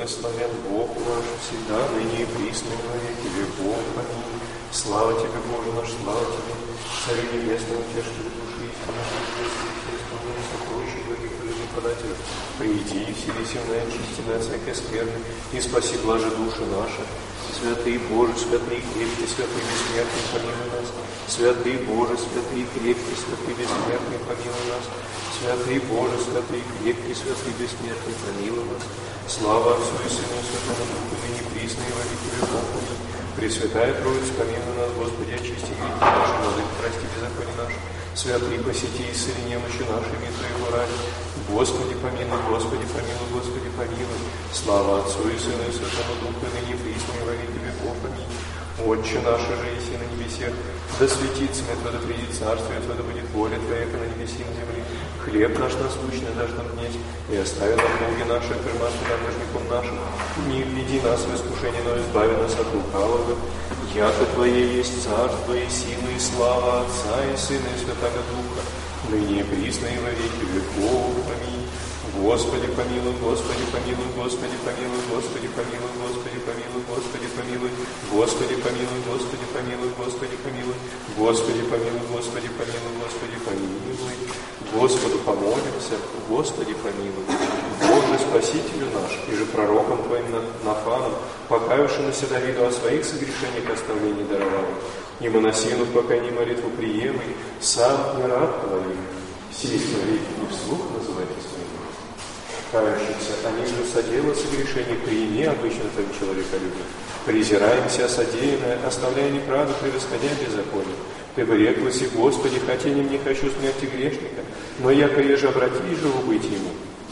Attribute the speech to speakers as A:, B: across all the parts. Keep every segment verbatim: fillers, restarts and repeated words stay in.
A: Благословен Бог наш всегда, ныне и присно, и во веки веков. Аминь. Слава Тебе, Боже наш, слава Тебе, Царю Небесный, утешитель души истины, все исполнения сокровища благих людей подателя. Приди, вселися в нас, истинная всякая скверны, и спаси блаже души наши. Святый Боже, святый крепкий, святый бессмертный, помилуй нас. Святый Боже, святый крепкий, святый бессмертный, помилуй нас. Святый Боже, святый крепкий, святый бессмертный, помилуй нас. Слава Отцу и Сыну и Святому Духу, ныне присно и во веки веков. Аминь. Пресвятая Троица, помилуй нас, Господи, очисти грехи наши, владыка, прости беззаконие наше. Святый, посети и исцели немощи наши, имя Твоего ради. Господи, помилуй, Господи, помилуй, Господи, помилуй. Слава Отцу и Сыну и Святому Духу, ныне присно и во веки веков. Аминь. Отче наш, же еси на небесех, да светится имя Твое, да придет царствие Твое, да будет воля Твоя, как на небесе и на земле. Хлеб наш насущный дашь нам днесь, и остави нам долги наши, как мы оставляем должником нашим. Не введи нас в искушение, но избави нас от лукавого. Яко Твое есть царство и сила и слава Отца и Сына и Святого Духа, ныне и присно и во веки веков. Аминь. Господи, помилуй, Господи, помилуй, Господи, помилуй, Господи, помилуй, Господи, помилуй, Господи, помилуй, Господи, помилуй, Господи, помилуй, Господи, помилуй, Господи, помилуй, Господи, помилуй, Господи, помилуй, Господу помолимся, Господи, помилуй. Боже, Спасителю наш, и же пророком Твоим Нафаном, покаявшемуся Давиду о своих согрешениях оставлений даровал, и моносину в покаянии молитву приемый, сам и раб Твоих, сей смотри и вслух называйте своим. Кающихся, они же содело согрешение, приими обычно Твоим человеколюбие. Презираемся содеянное, оставляя неправду, превосходя беззаконие. Ты бы реклась, и Господи, хотя не мне хочу смерти грешника, но яко еже обрати и живу быть ему.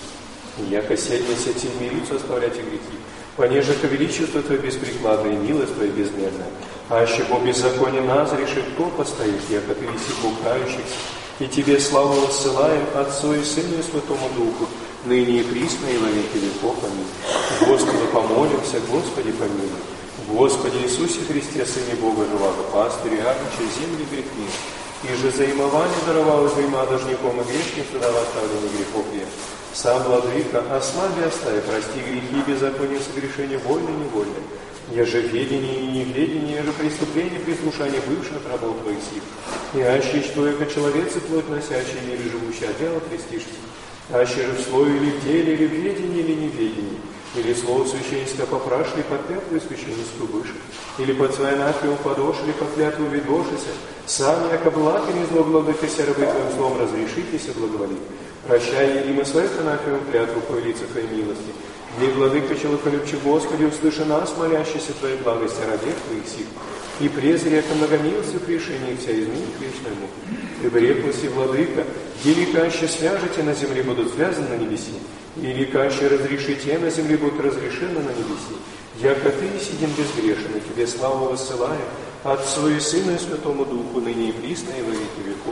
A: Яко седня сети мирицу оставлять и грехи, понеже ко величество Твое беспрекладное и милость Твоя безмерная. А аще по беззаконию нас решит, кто постоит, яко Ты еси Бог кающихся, и Тебе славу воссылаем Отцу и Сыну и Святому Духу, ныне и присно и во веки веков. Аминь. Господу помолимся, Господи, помилуй. Господи Иисусе Христе, Сыне Бога живаго, пастырю, ягнче, земли грех мир, и же заимование даровал взаима должником и грешницу дал оставление грехов век. Сам, Владыка, ослаби остави, прости грехи, беззаконие, согрешения, вольно и невольно. Еже ведение и неведение, еже преступление, прислушание бывших от рабов Твоих сил. И аще что, яко человецы плоть носящие, или живущие, а дело престижься. Аще же в слове или в деле, или в ведении, или неведении, или слово священника попрашли под клятву священническую выше, или под своей анафему подошли, под клятву ведошися, сам, яко благ и не зло владыкася, рабы Твоим словом разрешитесь и благоволит. Прощай, и мы свою анафему клятву по лицу Твоей милости. Дней владыка человеколюбче Господи, услыши нас, молящийся Твоей благости ради Твоих сил, и презри, яко многомилостив в решении вся изменить вечному. Ибо рекласи, Владыка, или каще свяжете на земле, будут связаны на небеси, или каще разрешите на земле, будут разрешены на небеси. Яко Ты сиден безгрешен, и Тебе славу воссылаем, Отцу и Сыну и Святому Духу, ныне и присно и во веки веков.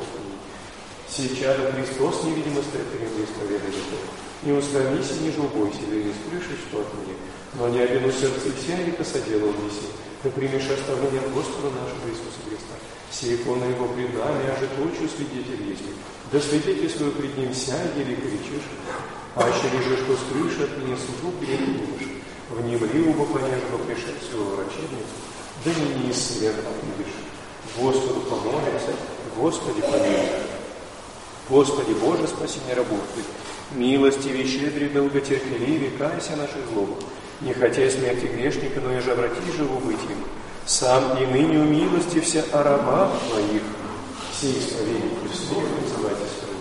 A: Сейчас Христос невидимо стоит перед исповедуем. Не устранись и не жубойся, или не спрышишь, что от меня, но не обину сердце вся, и посоделал неси. Ты примешь оставление от Господа нашего Иисуса Христа. Все иконы Его пред нами, а же точно свидетель есть. Да свидетельствую пред Ним сядь или кричишь, а еще лежишь, что скрышь от меня суду передумаешь. Внемли оба понежного пришедшего врачебницу, да не из смерти видишь. Господу помолимся, Господи помилуй. Господи Боже, спаси мне рабов Твоих. Милостивей, щедрый, долготерпеливый, кайся наших злобах. Не хотя смерти грешника, но и же обрати живу быть им. Сам и ныне умилостився о рабах Твоих. Все исповедники вслух называйте своими.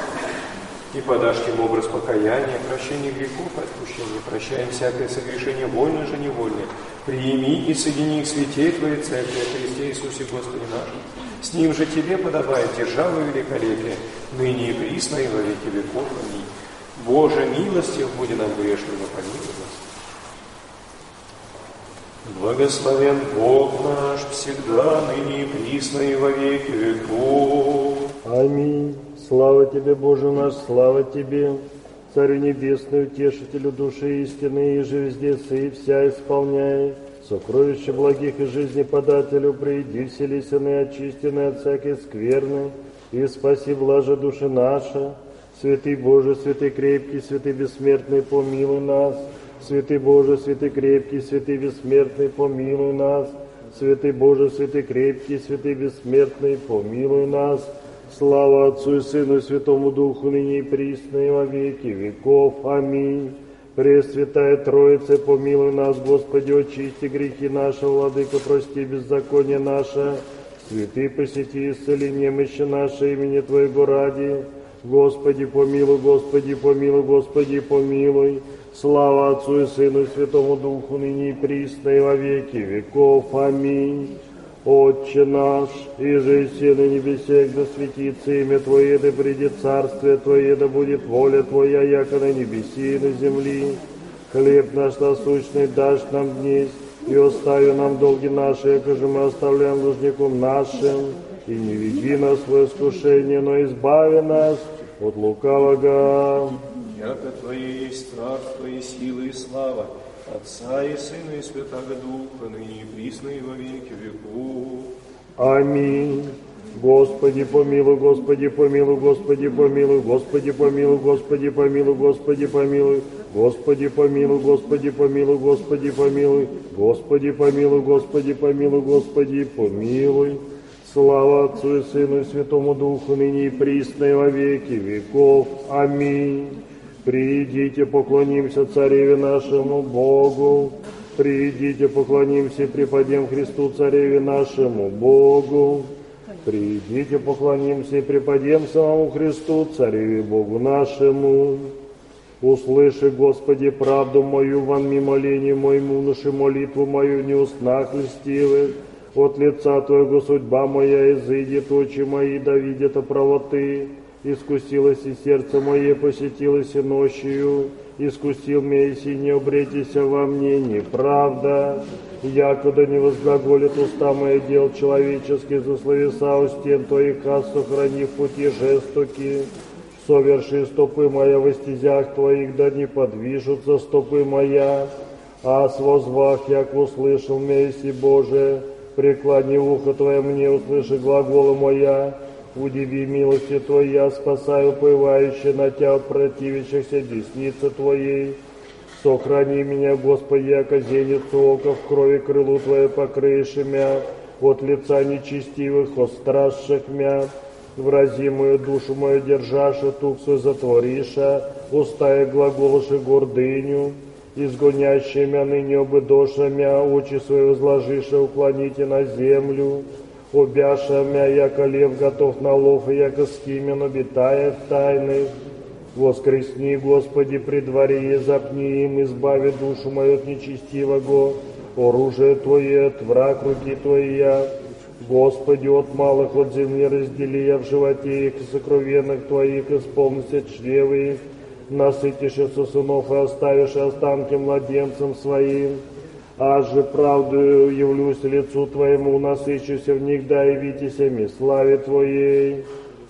A: И подашь им образ покаяния, прощения грехов, отпущения, прощаем всякое согрешение, вольно же невольно. Приими и соедини их святей Твоей Церкви, о Христе Иисусе Господе нашим. С Ним же Тебе подобает держава великолепие, ныне и присно и во веки веков. Аминь. Боже, милостив буди нам грешным, и помилуй нас. Благословен Бог наш всегда, ныне и присно и во веки веков.
B: Аминь. Слава Тебе, Боже наш, слава Тебе, Царю Небесный, Утешителю души истины, и же везде сы вся исполняет. Сокровище благих и жизни подателю, приди, вселисен и очистен от всякой скверны, и спаси блаже души наша. Святый Боже, святый крепкий, святый бессмертный, помилуй нас. Святый Боже, святый крепкий, святый бессмертный, помилуй нас. Святый Боже, святый крепкий, святый бессмертный, помилуй нас. Слава Отцу и Сыну и Святому Духу, ныне и присно и во веки веков. Аминь. Пресвятая Троица, помилуй нас, Господи, очисти грехи наши, Владыка, прости беззаконие наше. Святый, посети, исцели немощи наши, имени Твоего ради. Господи, помилуй, Господи, помилуй, Господи, помилуй. Слава Отцу и Сыну и Святому Духу, ныне и присно и во веки веков. Аминь. Отче наш, иже и на небесех, да светится имя Твое, да придет царствие Твое, да будет воля Твоя, яко на небеси и на земли. Хлеб наш насущный дашь нам днесь, и остави нам долги наши, яко же мы оставляем должником нашим. И не веди нас в искушение, но избави нас от лукавого.
A: Яко Твое есть царство и сила и слава, Отца и Сына и Святаго Духа, ныне и присно и во веки веков.
B: Аминь. Господи, помилуй, Господи, помилуй, Господи, помилуй, Господи, помилуй, Господи, помилуй, Господи, помилуй, Господи, помилуй, Господи, помилуй, Господи, помилуй, Господи, помилуй, Господи, помилуй, Господи, помилуй. Слава Отцу и Сыну и Святому Духу, ныне и присно и во веки веков. Аминь. Придите, поклонимся Цареве нашему Богу. Придите, поклонимся и преподем Христу Цареве нашему Богу. Придите, поклонимся и преподем самому Христу Цареве Богу нашему. Услыши, Господи, правду мою, вонми молению моему, внуши молитву мою в неустнах льстивых. От лица Твоего судьба моя изыдет, очи мои да видят о правоты. Искусилось и сердце мое, посетилось и ночью, искусил меня, и не обретися во мне неправда. Якуда не возглаголит уста мои дел человеческих, за словеса у стен Твоих хас, сохрани в пути жестоки. Соверши стопы моя во стезях Твоих, да не подвижутся стопы моя. А с возвах, як услышал меня, если Боже, преклони ухо Твое мне, услыши глаголы моя. Удиви милости Твоя, спасай уповающие на Тя от противящихся десницы Твоей. Сохрани меня, Господи, яко зеницу ока в крови крылу Твое покрыешь мя, от лица нечестивых, от страшных мя. Врази мою душу мою, держаша, туксу затвориша, устая глаголоши гордыню. Изгонящие мя ныне обыдоша мя, очи свои возложиша, уклоните на землю. Обяша мя, яко лев готов на лов, и яко скимен обитая в тайных. Воскресни, Господи, при дворе, и запни им, избави душу мою от нечестивого. Оружие Твое, от враг руки Твоя. Господи, от малых от земли раздели я в животе их, и сокровенных Твоих исполнится чревы их. Насытишься сынов и оставишь останки младенцам своим. Аж же правдою явлюсь лицу Твоему, насыщуся в них, да явитеся ми славе Твоей.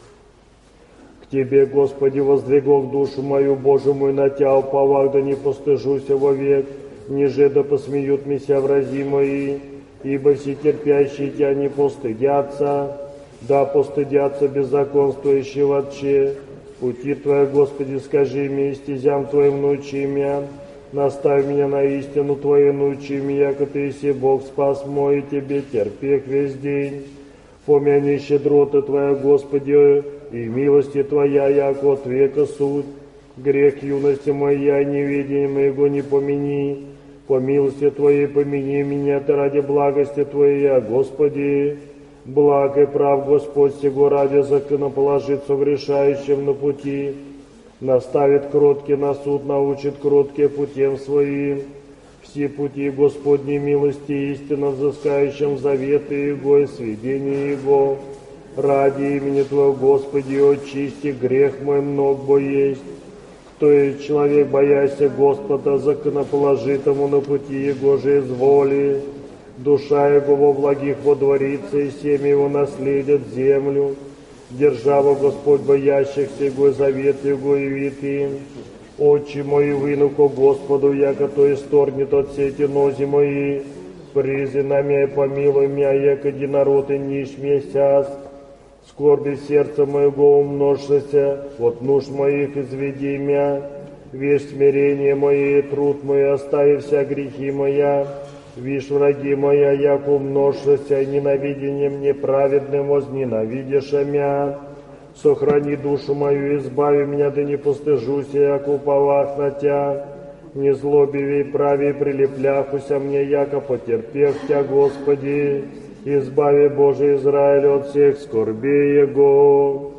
B: К Тебе, Господи, воздвигов душу мою, Боже мой, на Тя уповах, да не постыжуся вовек, ниже да посмеют меня врази мои, ибо все терпящие Тя не постыдятся, да постыдятся беззаконствующие Отче. Пути Твоя, Господи, скажи мне, и стезям Твоим научи меня. Наставь меня на истину Твою, научи меня, яко Ты еси Бог спас мой, и Тебе терпех весь день. Помяни щедроты Твоя, Господи, и милости Твоя, яко от века суть. Грех юности моя, неведение моего не помяни. По милости Твоей помяни меня, Ты ради благости Твоей, Господи. Благ и прав Господь сего ради законоположится грешающим на пути. Наставит кроткий на суд, научит кроткие путем своим. Все пути Господней милости истинно взыскающим заветы Его и сведения Его. Ради имени Твоего, Господи, очисти грех мой много бо есть. Кто есть человек, боящийся Господа, законоположитому на пути Его же изволи. Душа Его во благих водворится, и семя Его наследят землю. Держава Господь боящихся Его, завет Его явит им. Очи мои выну ко Господу, яко то исторгнет от сети нози мои. Призи на меня и помилуй меня, яко единород и нищ месяц. Скорби сердца моего умножься, от нужд моих изведи меня. Вишь смирение мое и труд мой, оставив вся грехи моя. Вишь, враги моя, як умножься, ненавидением неправедным возненавидишь мя. Сохрани душу мою, избави меня, да не постыжуся, як уповах на Тя. Не злобивей прави, прилепляхуся мне, яко потерпех Тя, Господи. Избави, Боже, Израиль от всех скорбей Его.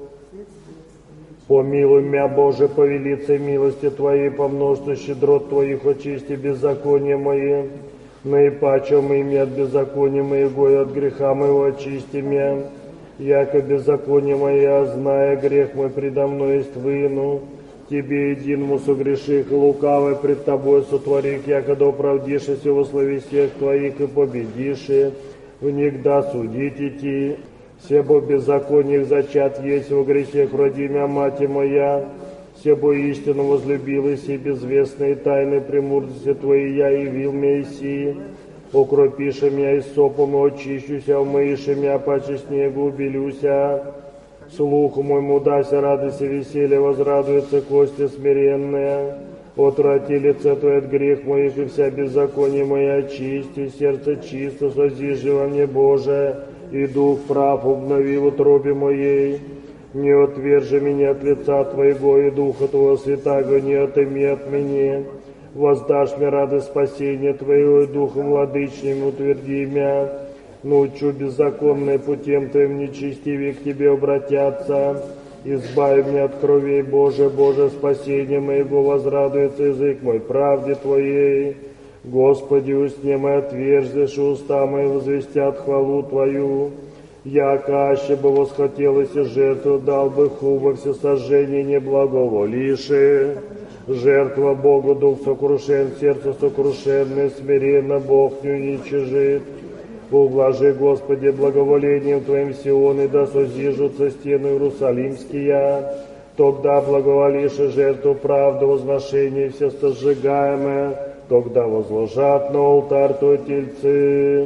B: Помилуй меня, Боже, по велице милости Твоей, по множеству щедрот Твоих, очисти беззакония мои. Наипаче имя от беззакония моего и от греха моего очисти меня. Яко беззаконие мое, зная грех мой предо мной есть выну. Тебе единому согреших и лукавый пред Тобой сотворих, якогда оправдишься во славе всех Твоих и победишь, внегда судить идти. Себо беззакониях зачат есть во грехах роди мя мать моя. Себо истину возлюбилась и безвестные тайны премудрости Твоей я явил Мессии. Окропиша меня и сопом и очищуся, умыша меня, паче снегу убелюся. Слуху моему дася радость и веселье, возрадуется кости смиренные. Отврати лице Твое от грех моих, и вся беззаконие моя очисти, сердце чисто, созижи во мне, Боже, и дух прав обнови в утробе моей. Не отвержи меня от лица Твоего, и Духа Твоего Святаго не отыми от меня. Воздашь мне радость спасения Твоего, и Духом владычным утверди меня. Научу беззаконные путем Твоим нечестивее к Тебе обратятся. Избави меня от крови, Боже, Боже, спасение моего, возрадуется язык мой правде Твоей. Господи, устне мои отверзишь, и уста мои возвестят хвалу Твою. Яко аще бы восхотелось и жертву, дал бы ху всесожжение неблаговолиши. Жертва Богу, дух сокрушен, сердце сокрушенное, смиренно Бог не уничижит. Ублажи, Господи, благоволением Твоим Сион, и да созижутся стены Иерусалимские. Тогда благоволишь жертву правды, возношение все сожигаемое, тогда возложат на алтарь Твой тельцы.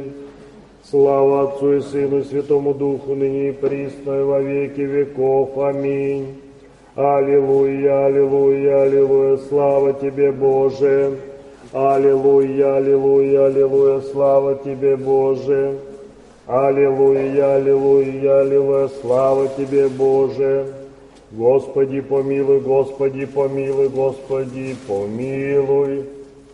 B: Слава Отцу и Сыну и Святому Духу, ныне и присно, и во веки веков. Аминь. Аллилуйя, аллилуйя, аллилуйя, слава Тебе, Боже. Аллилуйя, аллилуйя, аллилуйя, слава Тебе, Боже. Аллилуйя, аллилуйя, аллилуйя, слава Тебе, Боже. Господи, помилуй, Господи, помилуй, Господи, помилуй.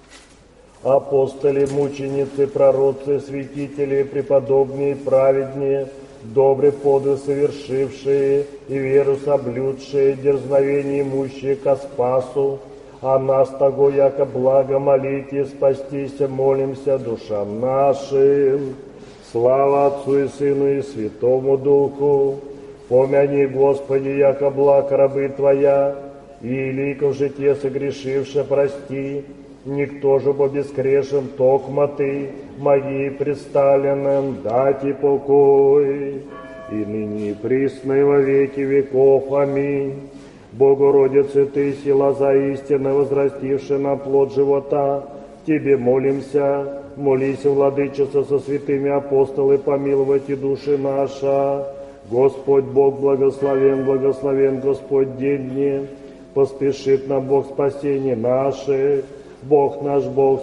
B: Апостоли, мученицы, пророцы, святители, преподобные, праведные, добрый подвиг совершившие и веру соблюдшие, дерзновение имущие ко спасу, а нас того, яко благо молите, спастися, молимся душам нашим. Слава Отцу и Сыну и Святому Духу. Помяни, Господи, яко благ рабы Твоя, и ликов житие согрешивше прости. Никто же по бескрешен токма Ты, моей представленным дать и покой, и ныне и присно и во веки веков. Аминь. Богородице Ты, сила за истины, возрастившая на плод живота, Тебе молимся, молись, владычица, со святыми апостолы, помиловать и души наша. Господь Бог благословен, благословен Господь день дни, поспешит нам Бог спасение наше. Бог наш, Бог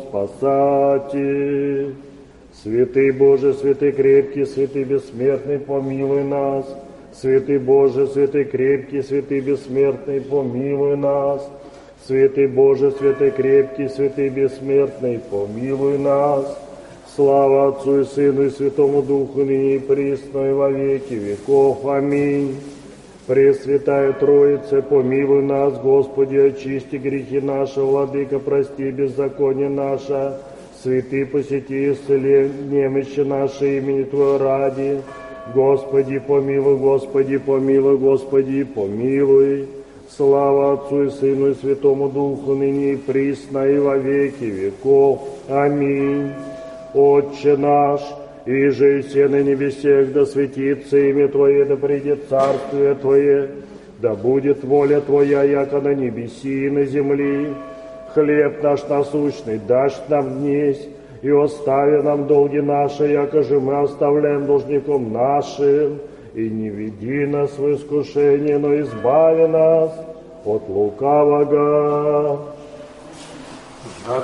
B: спасатель. Святый Боже, святый крепкий, святый бессмертный, помилуй нас. Святый Боже, святый крепкий, святый бессмертный, помилуй нас. Святый Боже, святый крепкий, святый бессмертный, помилуй нас. Слава Отцу и Сыну и Святому Духу, ныне и присно и во веки веков. Аминь. Пресвятая Троица, помилуй нас, Господи, очисти грехи наши, Владыка, прости беззаконие наше, святый посети, исцели немощи наши имени Твое ради. Господи, помилуй, Господи, помилуй, Господи, помилуй. Слава Отцу и Сыну и Святому Духу, ныне и присно и во веки веков. Аминь. Отче наш, и же и все на небесех, да светится имя Твое, да придет царствие Твое, да будет воля Твоя, яко на небеси и на земли. Хлеб наш насущный дашь нам днесь, и остави нам долги наши, яко же мы оставляем должником нашим, и не веди нас в искушение, но избави нас от лукавого.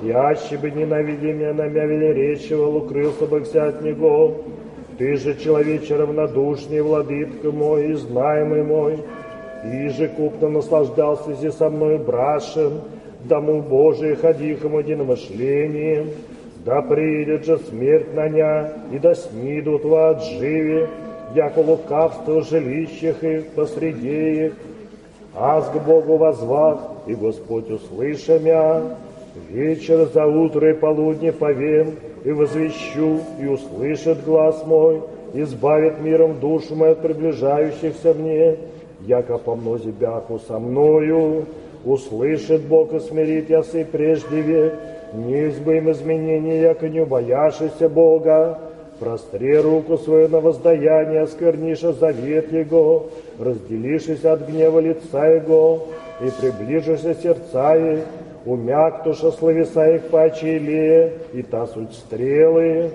B: яще бы ненавидя меня, намя велеречивал, укрылся бы вся от него. Ты же, человече равнодушный, владытка мой и знаемый мой, и же купно наслаждался здесь со мной брашем, дому Божий ходихом единомышлением, да придет же смерть на ня, и да снидут во отживе, яко лукавство в жилищах их, посреди их. Аз к Богу возвах, и Господь услыша мя, вечер за утро и полудне повем, и возвещу, и услышит глаз мой, избавит миром душу мою от приближающихся мне, яко по мнозе бяху со мною, услышит Бог и смирит ясы прежде век, не избым изменения, яко не убояшися Бога, простри руку свою на воздаяние, оскверниша завет Его, разделишись от гнева лица Его, и приближишься сердца их, умяктуша словеса их паче илея, и та суть стрелы.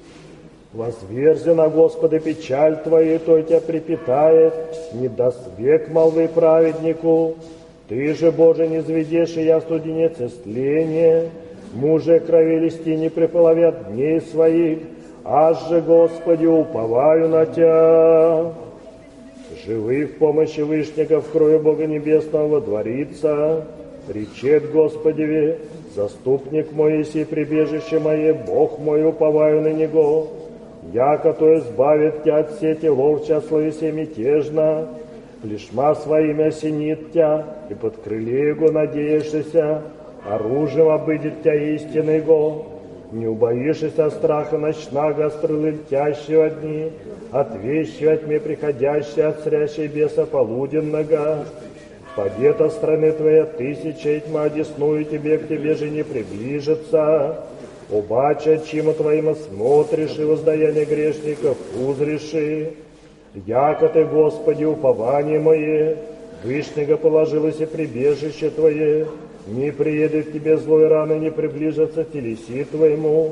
B: Возверзи на Господа печаль Твою, то тебя припитает, не даст век молвы праведнику. Ты же, Боже, не зведешь, и я студенец истления, муже крови листи не приполовят дней своих, аж же, Господи, уповаю на Тя. Живых в помощи Вышника в крою Бога Небесного водворится, речет Господи, заступник мой, сей прибежище мое, Бог мой, уповаю на Него, яко то избавит Тя от сети ловча, словеся мятежно, плешма своими осенит Тя, и под крыле Его надеешься, оружием обыдет Тя истина Его, не убоишься страха ночного, острылы летящего дни, от вещи во тьме приходящей, от срящей беса полуденного. Побед от страны Твоя тысяча, и тьма одесную Тебе, к Тебе же не приближится. Убача, чему Твоим смотришь, и воздаяние грешников узреши. Яко Ты, Господи, упование мое, Вышнего положилось и прибежище Твое, не приедет к Тебе злой раны, не приближится к телеси Твоему.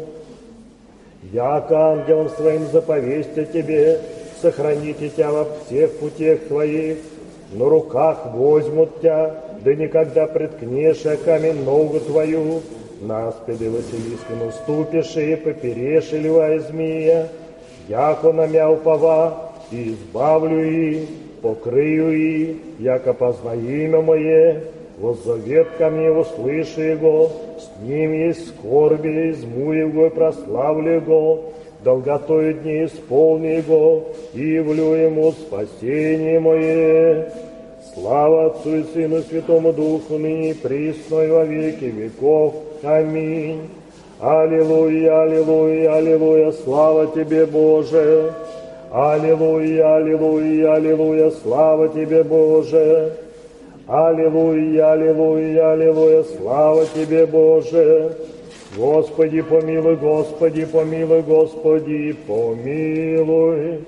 B: Яко ангелом Своим заповестя Тебе, сохраните Тя во всех путях Твоих, на руках возьмут Тя, да никогда преткнешь, а камень ногу Твою, на аспиде Василиска наступишь, и поперешь, и льва змея, яко на мя упова, и избавлю и, покрию и, яко познаю имя мое, воззовет ко мне, услыши его, с ним есть скорби, изму его и прославлю его, долготою дней исполни его, и явлю ему спасение мое. Слава Отцу и Сыну и Святому Духу, ныне и присно и во веки веков. Аминь. Аллилуйя, аллилуйя, аллилуйя, слава Тебе, Боже. Аллилуйя, аллилуйя, аллилуйя, слава Тебе, Боже. Аллилуйя, аллилуйя, аллилуйя, слава Тебе, Боже. Господи, помилуй, Господи, помилуй, Господи, помилуй.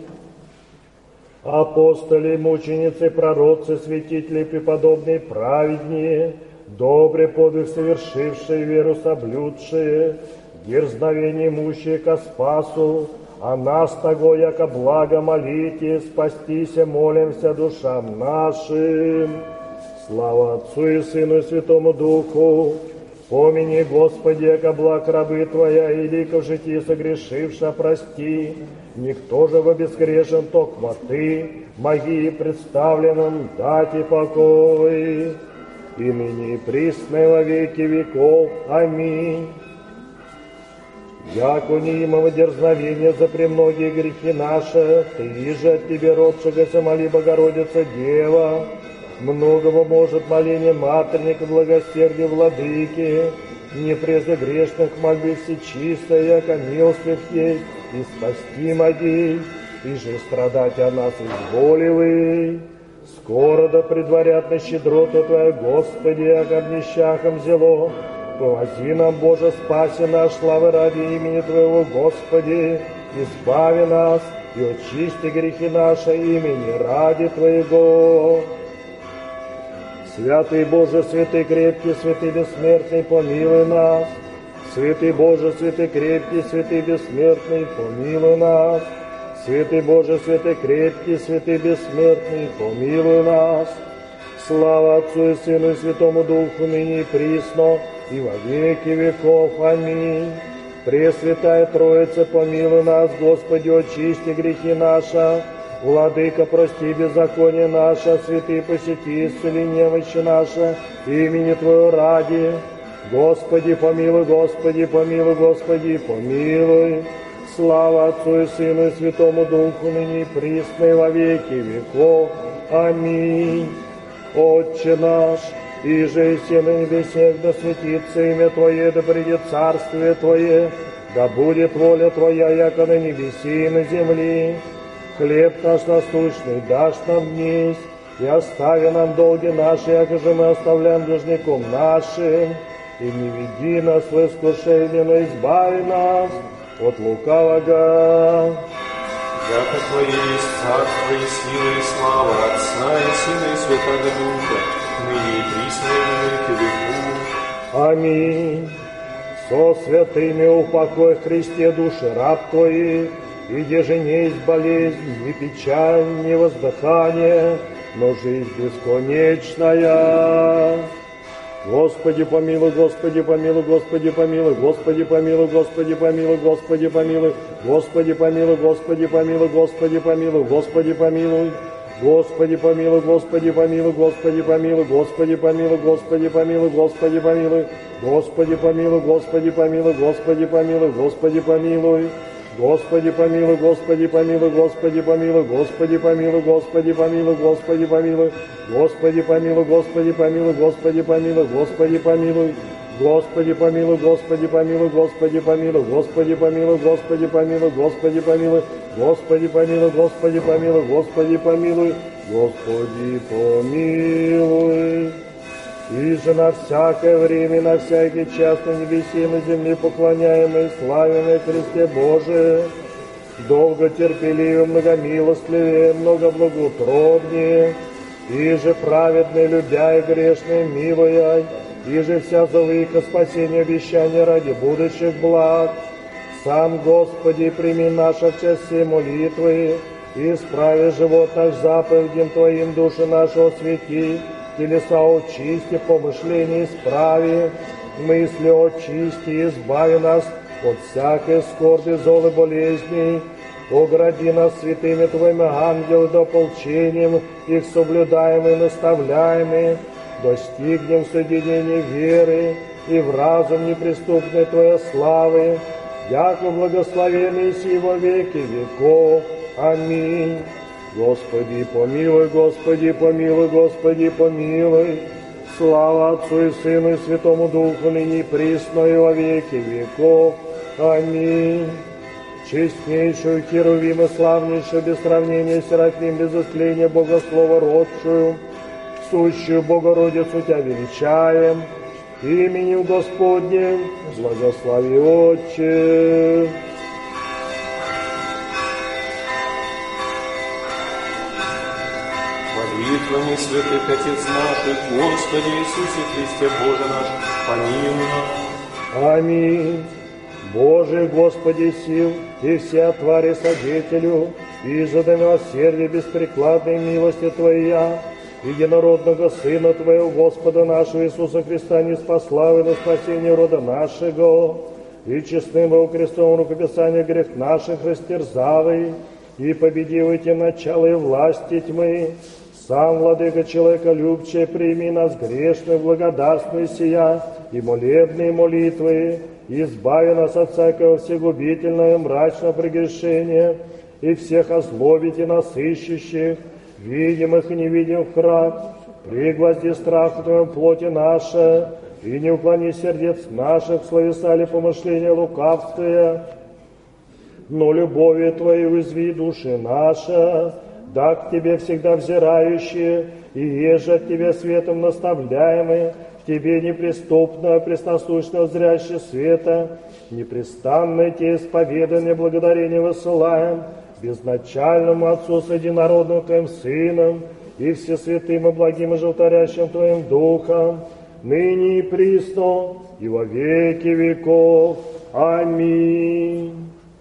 B: Апостоли, мученицы, пророцы, святители, преподобные, праведнее, добрый подвиг совершившие, веру соблюдшие, дерзновение имущие ко спасу, а нас того, яко благо молите, спастися молимся душам нашим. Слава Отцу и Сыну и Святому Духу. Помяни, Господи, яко благ рабы Твоя, и лика в житии согрешивша, прости. Никто же во безгрешен, токмо Ты, моги представленным дать и покой. И ныне и присно во веки веков. Аминь. Яко неимого дерзновения за премногие грехи наши, Ты же от Тебе родшегося моли, Богородица Дева, многого может моление матерника, благосердия владыки, не прежде грешных мольбы всечистой, яко милостив ей, и спасти моги, и же страдать о нас изволивый. Скоро да предварят на щедроту Твою, Господи, яко в нищахом зело. Помози нам, Боже, спаси наш, славы ради имени Твоего, Господи, избави нас и очисти грехи наши имени ради Твоего. Святый Боже, святый крепкий, святый бессмертный, помилуй нас. Святый Боже, святый крепкий, святый бессмертный, помилуй нас. Святый Боже, святый крепкий, святый бессмертный, помилуй нас. Слава Отцу и Сыну и Святому Духу, ныне и присно, и во веки веков. Аминь. Пресвятая Троица, помилуй нас, Господи, очисти грехи наши. Владыка, прости беззаконие наше, святый, посети, исцели немощи наши, имени Твоего ради. Господи, помилуй, Господи, помилуй, Господи, помилуй. Слава Отцу и Сыну и Святому Духу, ныне и присно и во веки веков. Аминь. Отче наш, иже и се на небесех, да светится имя Твое, да придет царствие Твое, да будет воля Твоя, яко на небеси и на земли. Хлеб наш насущный дашь нам днесь, и остави нам долги наши, яко же мы оставляем должником нашим. И не веди нас в искушение, но избави нас от лукавого.
A: Яко Твое есть царство и сила и слава Отца и Сына и Святого Духа, ныне и присно и во веки веков.
B: Аминь. Со святыми упокой в Христе души раб Твоих, и где же не есть болезнь, ни печаль, ни воздыхание, но жизнь бесконечная. Господи, помилуй, Господи, помилуй, Господи, помилуй, Господи, помилуй, Господи, помилуй, Господи, помилуй, Господи, помилуй, Господи, помилуй, Господи, помилуй, Господи, помилуй, Господи, помилуй, Господи, помилуй, Господи, помилуй, Господи, помилуй, Господи, помилуй, Господи, помилуй, Господи, помилуй, Господи, помилуй, Господи, помилуй, Господи, помилуй. Господи, помилуй, Господи, помилуй, Господи, помилуй, Господи, помилуй, Господи, помилуй, Господи, помилуй, Господи, помилуй, Господи, помилуй, Господи, помилуй, Господи, помилуй, Господи, помилуй, Господи, помилуй, Господи, помилуй, Господи, помилуй, Господи, помилуй, Господи, помилуй, Господи, помилуй, Господи, помилуй, Господи, помилуй, Господи, помилуй. И же на всякое время, на всякий час на небесе и на земле поклоняемый, славимый Христе Божие, долго терпеливее, многомилостливее, много благоутробнее, и же праведный, любя и грешный, милуя, и же вся зовы ко спасению обещания ради будущих благ. Сам, Господи, прими наши в час сей молитвы, и исправи живот наш заповедям Твоим, души наши освети, телеса очисти, помышления исправи, мысли очисти, избави нас от всякой скорби, зол и болезней, огради нас святыми Твоими ангелами, да ополчением их соблюдаемые, наставляемые, достигнем соединения веры и в разум неприступной Твоей славы, яко благословенный си во веки веков. Аминь. Господи, помилуй, Господи, помилуй, Господи, помилуй. Слава Отцу и Сыну и Святому Духу, ныне и присно и во веки веков. Аминь. Честнейшую Херувим и славнейшую без сравнения Серафим, без искления Богослова родшую, сущую Богородицу Тебя величаем, именем Господним благослови, Отче.
A: Молитвами святых Отец наших, Господи Иисусе Христе Боже наш, помилуй нас.
B: Аминь. Боже, Господи сил, Ты вся твари содетелю, и же до милосердия беспрекладной милости Твоя, единородного Сына Твоего, Господа нашего Иисуса Христа, не спасла и на спасение рода нашего, и честным Его крестом рукописания грех наших растерзавый, и победивайте начало и власти тьмы. Сам, Владыка человеколюбче, прими нас грешных, благодарственные сия и молебные молитвы, избави нас от всякого всегубительного и мрачного прегрешения, и всех озлобите нас ищущих, видимых и невидимых враг, пригвозди страху Твоем плоти наше, и не уклони сердец наших в словесали помышления лукавствия, но любовью Твоей узви души наша, да к Тебе всегда взирающие, и еже от Тебя светом наставляемые, в Тебе неприступного, пресносущного зрящего света, непрестанное Тебе исповедание благодарение высылаем, безначальному Отцу с единородным Твоим Сыном, и всесвятым и благим и животворящим Твоим Духом, ныне и присно, и во веки веков. Аминь.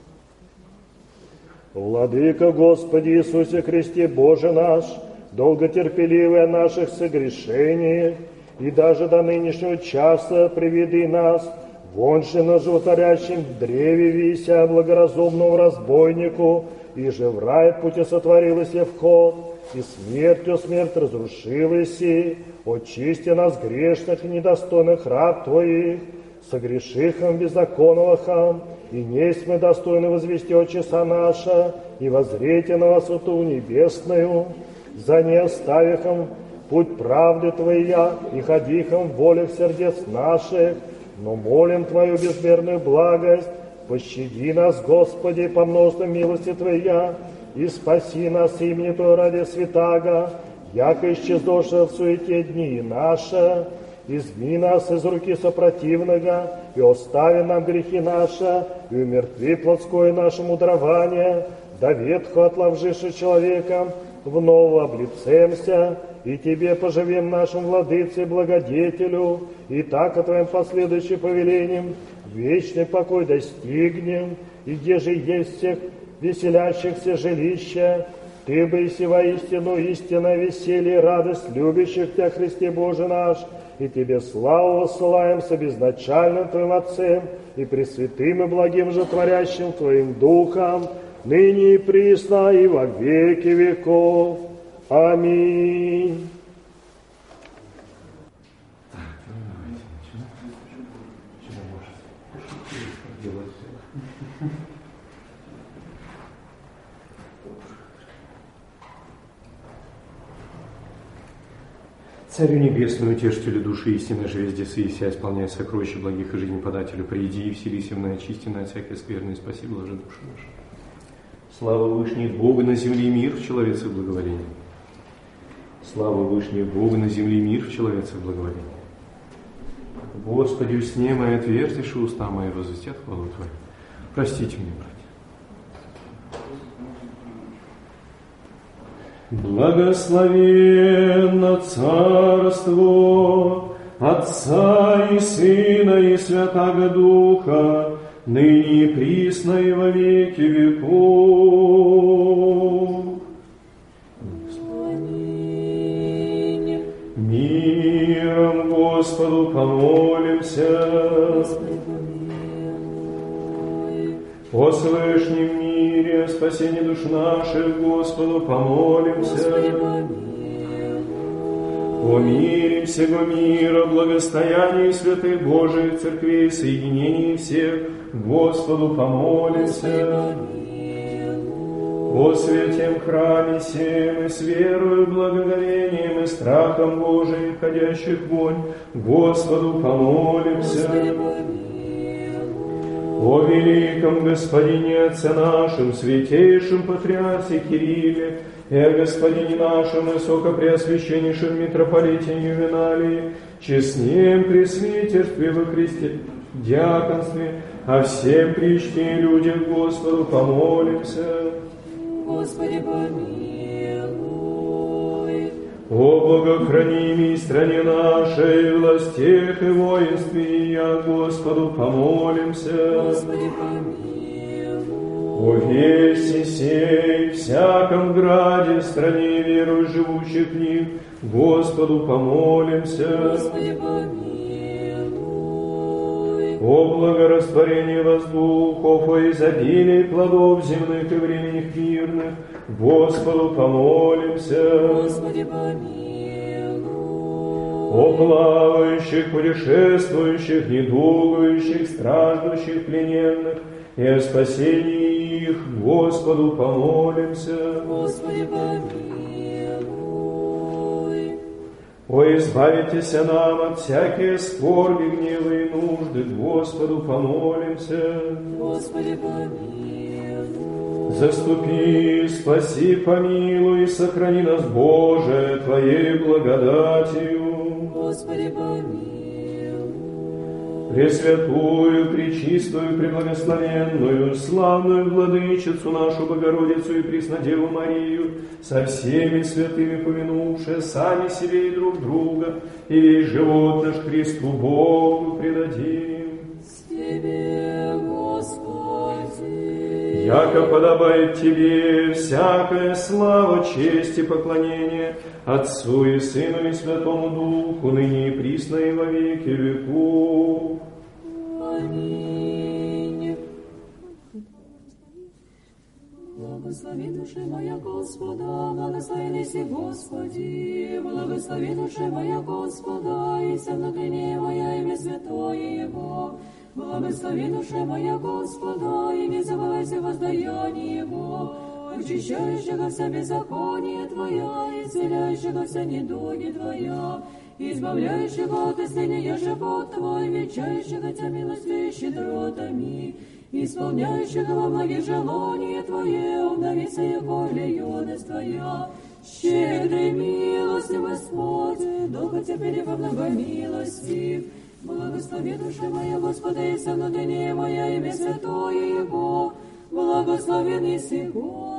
B: Владыка Господи Иисусе Христе Боже наш, долготерпеливый о наших согрешениях, и даже до нынешнего часа приведи нас, вон же на животворящем древе вися благоразумному разбойнику, и же в рай пути сотворилась и вход, и смертью смерть разрушилась, и очисти нас грешных и недостойных раб Твоих, согрешихом беззаконновахам, и несть мы достойны возвести отчеса наша, и воззрете на высоту небесную, за не оставихом путь правды Твоя, и ходихом в волях сердец наших, но молим Твою безмерную благость, пощади нас, Господи, по множеству милости Твоя, и спаси нас имени Твоего ради святаго, яко исчездоше в суете дни наши, изми нас из руки сопротивного, и остави нам грехи наши, и умертви плотское наше мудрование, да ветхо отложивши человеком, в ново облицемся, и Тебе поживем нашим владыце и благодетелю, и так о Твоем последующим повелением вечный покой достигнем, и где же есть всех веселящихся жилища, Ты бы и воистину истинное веселье и радость любящих Тебя, Христе Боже наш, и Тебе славу воссылаем с обезначальным Твоим Отцем и пресвятым и благим же творящим Твоим Духом, ныне и присно и во веки веков. Аминь.
A: Царю Небесному, утешителю души истины, же везде сы и вся исполняя сокровища благих и жизнеподателю, приди и вселись в очистенное от всякой скверной, спаси, блажи души наши. Слава Вышней Богу на земле и мир в человеце благоволение. Слава Вышней Богу на земле и мир в человеце благоволение. Господи, усне мои отверзишь, и уста мои возвестят хвалу Твою. Простите мне, братья. Благословенно Царство Отца и Сына и Святаго Духа, ныне и присно и во веки веков. Аминь. Миром Господу помолимся. О свышнем мире, спасении душ наших, Господу помолимся. О мире всего мира, благостоянии святых Божиих церквей, соединении всех, Господу помолимся. О святем храме сем, и с верою, благоговением и страхом Божиим, входящих вонь, Господу помолимся. О великом Господине Отце нашим, святейшем Патриарсе Кирилле, и о Господине нашем, высокопреосвященнейшем митрополите Ювеналии, честнем пресвитерстве во Христе, диаконстве, о всем причте людях Господу помолимся. Господи, помилуй. О богохранимой стране нашей, властях и воинстве, я Господу помолимся. Господи, помилуй. О веси сей, всяком граде, стране верующих живущих в них, Господу помолимся. Господи, помилуй. О благорастворении воздухов, о изобилии плодов земных и временных мирных, Господу помолимся. Господи, помилуй. О плавающих, путешествующих, недугующих, страждущих, плененных, и о спасении их, Господу помолимся. Господи, помилуй. О избавитесь нам от всякие скорби, гнева и нужды, Господу помолимся. Господи, помилуй. Заступи, спаси, помилуй, и сохрани нас, Боже, Твоей благодатью. Господи, помилуй. Пресвятую, пречистую, преблагословенную, славную Владычицу нашу Богородицу и Преснодеву Марию, со всеми святыми помянувши сами себе и друг друга, и весь живот наш Христу Богу предадим. С Тебе, Господи. яко подобает Тебе всякая слава, честь и поклонение Отцу и Сыну и Святому Духу, ныне и присно и во веки веков.
C: Аминь. Благослови душа моя Господа, благословен си Господи, благослови душа моя Господа, и вся внутренняя моя имя святое Его. Благослови душа моя Господа, и не забывайся воздаяние Его, очищающего вся беззаконие Твоя, исцеляющего вся недуги Твоя, избавляющего от истления живот Твой, вечающего Тебя милостью и щедротами, исполняющего во благих желания Твое, обновится Его влюбленность Твоя. Щедрый милостью Господь, долго терпели во многомилостив. Благослови душа моя Господа, и вся внутренняя моя имя святое Его. Благословен еси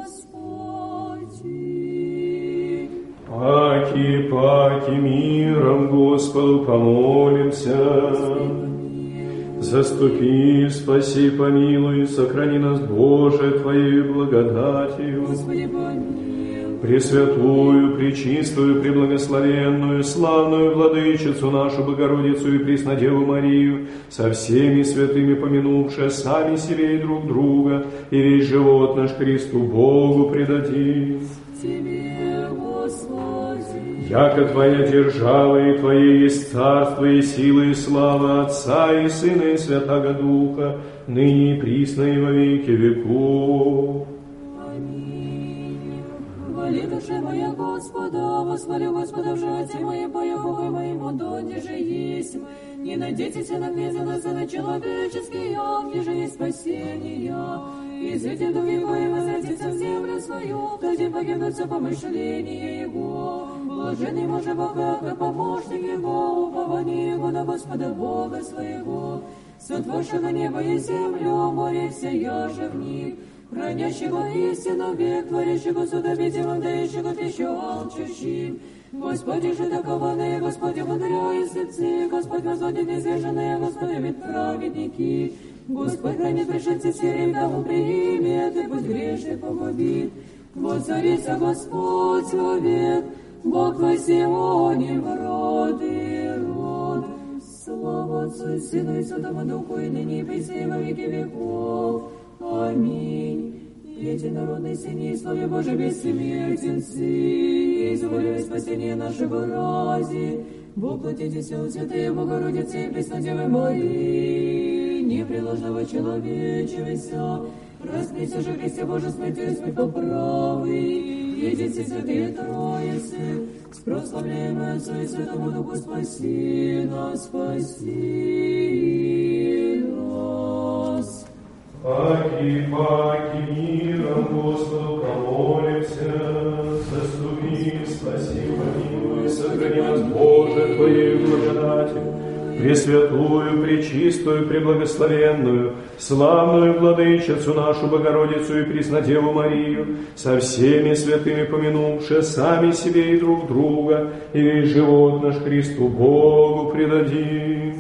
C: Господи.
A: Паки, паки, миром Господу помолимся. Заступи, спаси, помилуй, сохрани нас, Боже, Твоей благодатью.
C: Господи, помилуй.
A: Пресвятую, пречистую, преблагословенную, славную Владычицу нашу Богородицу и Преснодеву Марию, со всеми святыми помянувши сами себе и друг друга, и весь живот наш Христу Богу предадим.
C: Тебе, Господи.
A: Яко Твоя держава и Твое есть царство и сила и слава Отца и Сына и Святаго Духа, ныне и присно и во веки веков.
C: Хвали душа моя Господа, восхвалю Господа в животе моем, пою Богу моему, донде же есть. Не надейтесь на гнезда сына человеческие, где же есть спасение. Изыдя дух его и возвратится в землю свою, тогда погибнут все помышления его. Блаженный може Бога, как помощник его, упование его на Господа Бога своего. Сотворшего небо и землю, море все яже в них. Хранящего истину век, творящего судобитием, дающего пищу алчущим. Господи же такованные, Господи мудрее сердцы, Господь возводит неизверженные, Господь любит праведники. Господь хранит пришельцы серым, тому примет, и пусть грешный погубит. Вот царица Господь вовек, Бог Твой Сионе в род и род. Слава Отцу и Сыну и Святому Духу, и ныне и присно и во веки веков. Аминь. Единородный Сын и Славе Божий бессмертен Сын, изволили спасение нашего рази. Воплотитесь у Святые Богородицы и Преснодевы Марии, непреложного человечевися. Распнися же Христе Боже смертью и смерть поправый. Едицы святые Троицы, с прославляем Отцу и Святому Духу, спаси нас, спаси нас.
A: Паки, паки, миром Господу помолимся. Заступи, спаси, помилуй, сохрани нас, Боже, Твоей благодатью. Пресвятую, пречистую, преблагословенную, славную Владычицу нашу Богородицу и Преснодеву Марию, со всеми святыми помянувши сами себе и друг друга, и весь живот наш Христу Богу предадим.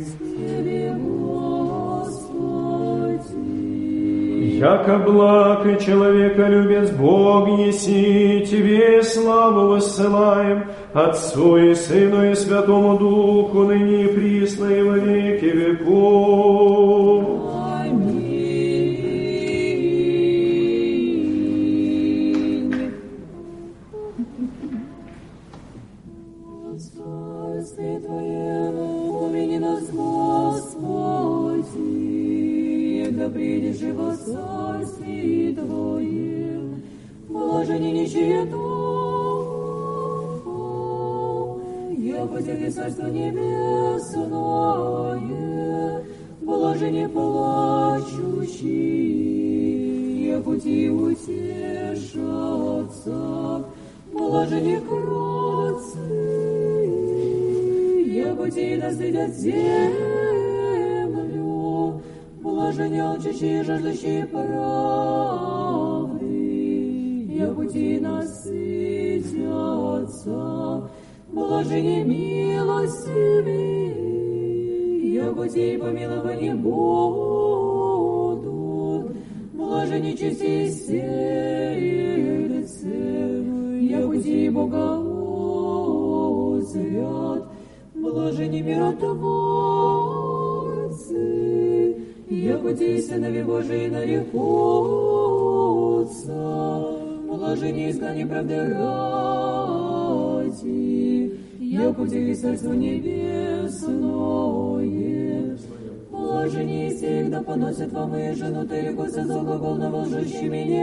A: Яко благ и человеколюбец Бог еси, Тебе славу воссылаем, Отцу и Сыну и Святому Духу, ныне и присно и во веки веков.
C: Аминь. Царствие Твое, умени нас, Господи, да придешь и во царствие Твое, положение нищету. Я потерял царство небесное, положение плачущий, я пути утешатся, положение кротцы, я пути наследят землю, положение алчущие, жаждущие правды, я пути насытятся, положение милостивый, я путей помилования будут, положение за нечестие сердце, я пути Бога узрят, блажени миротворцы, я пути сынови Божии нарекутся, блажени изгнание правды ради, я пути царство небесное, блажени всегда поносят вам и жену рекутся за глагол на волжущими не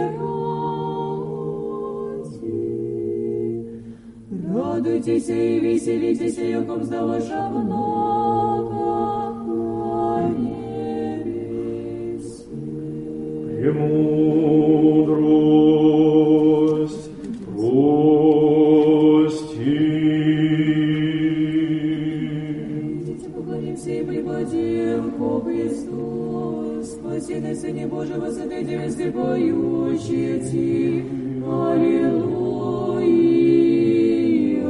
C: ради. Радуйтесь и веселитесь, яком сдалося много на небесе.
A: Премудрость прости.
C: Идите, поклонимся и преподем ко Христу, спасенный Сыне Божьего, Святой Деве поющие ти. Аллилуйя.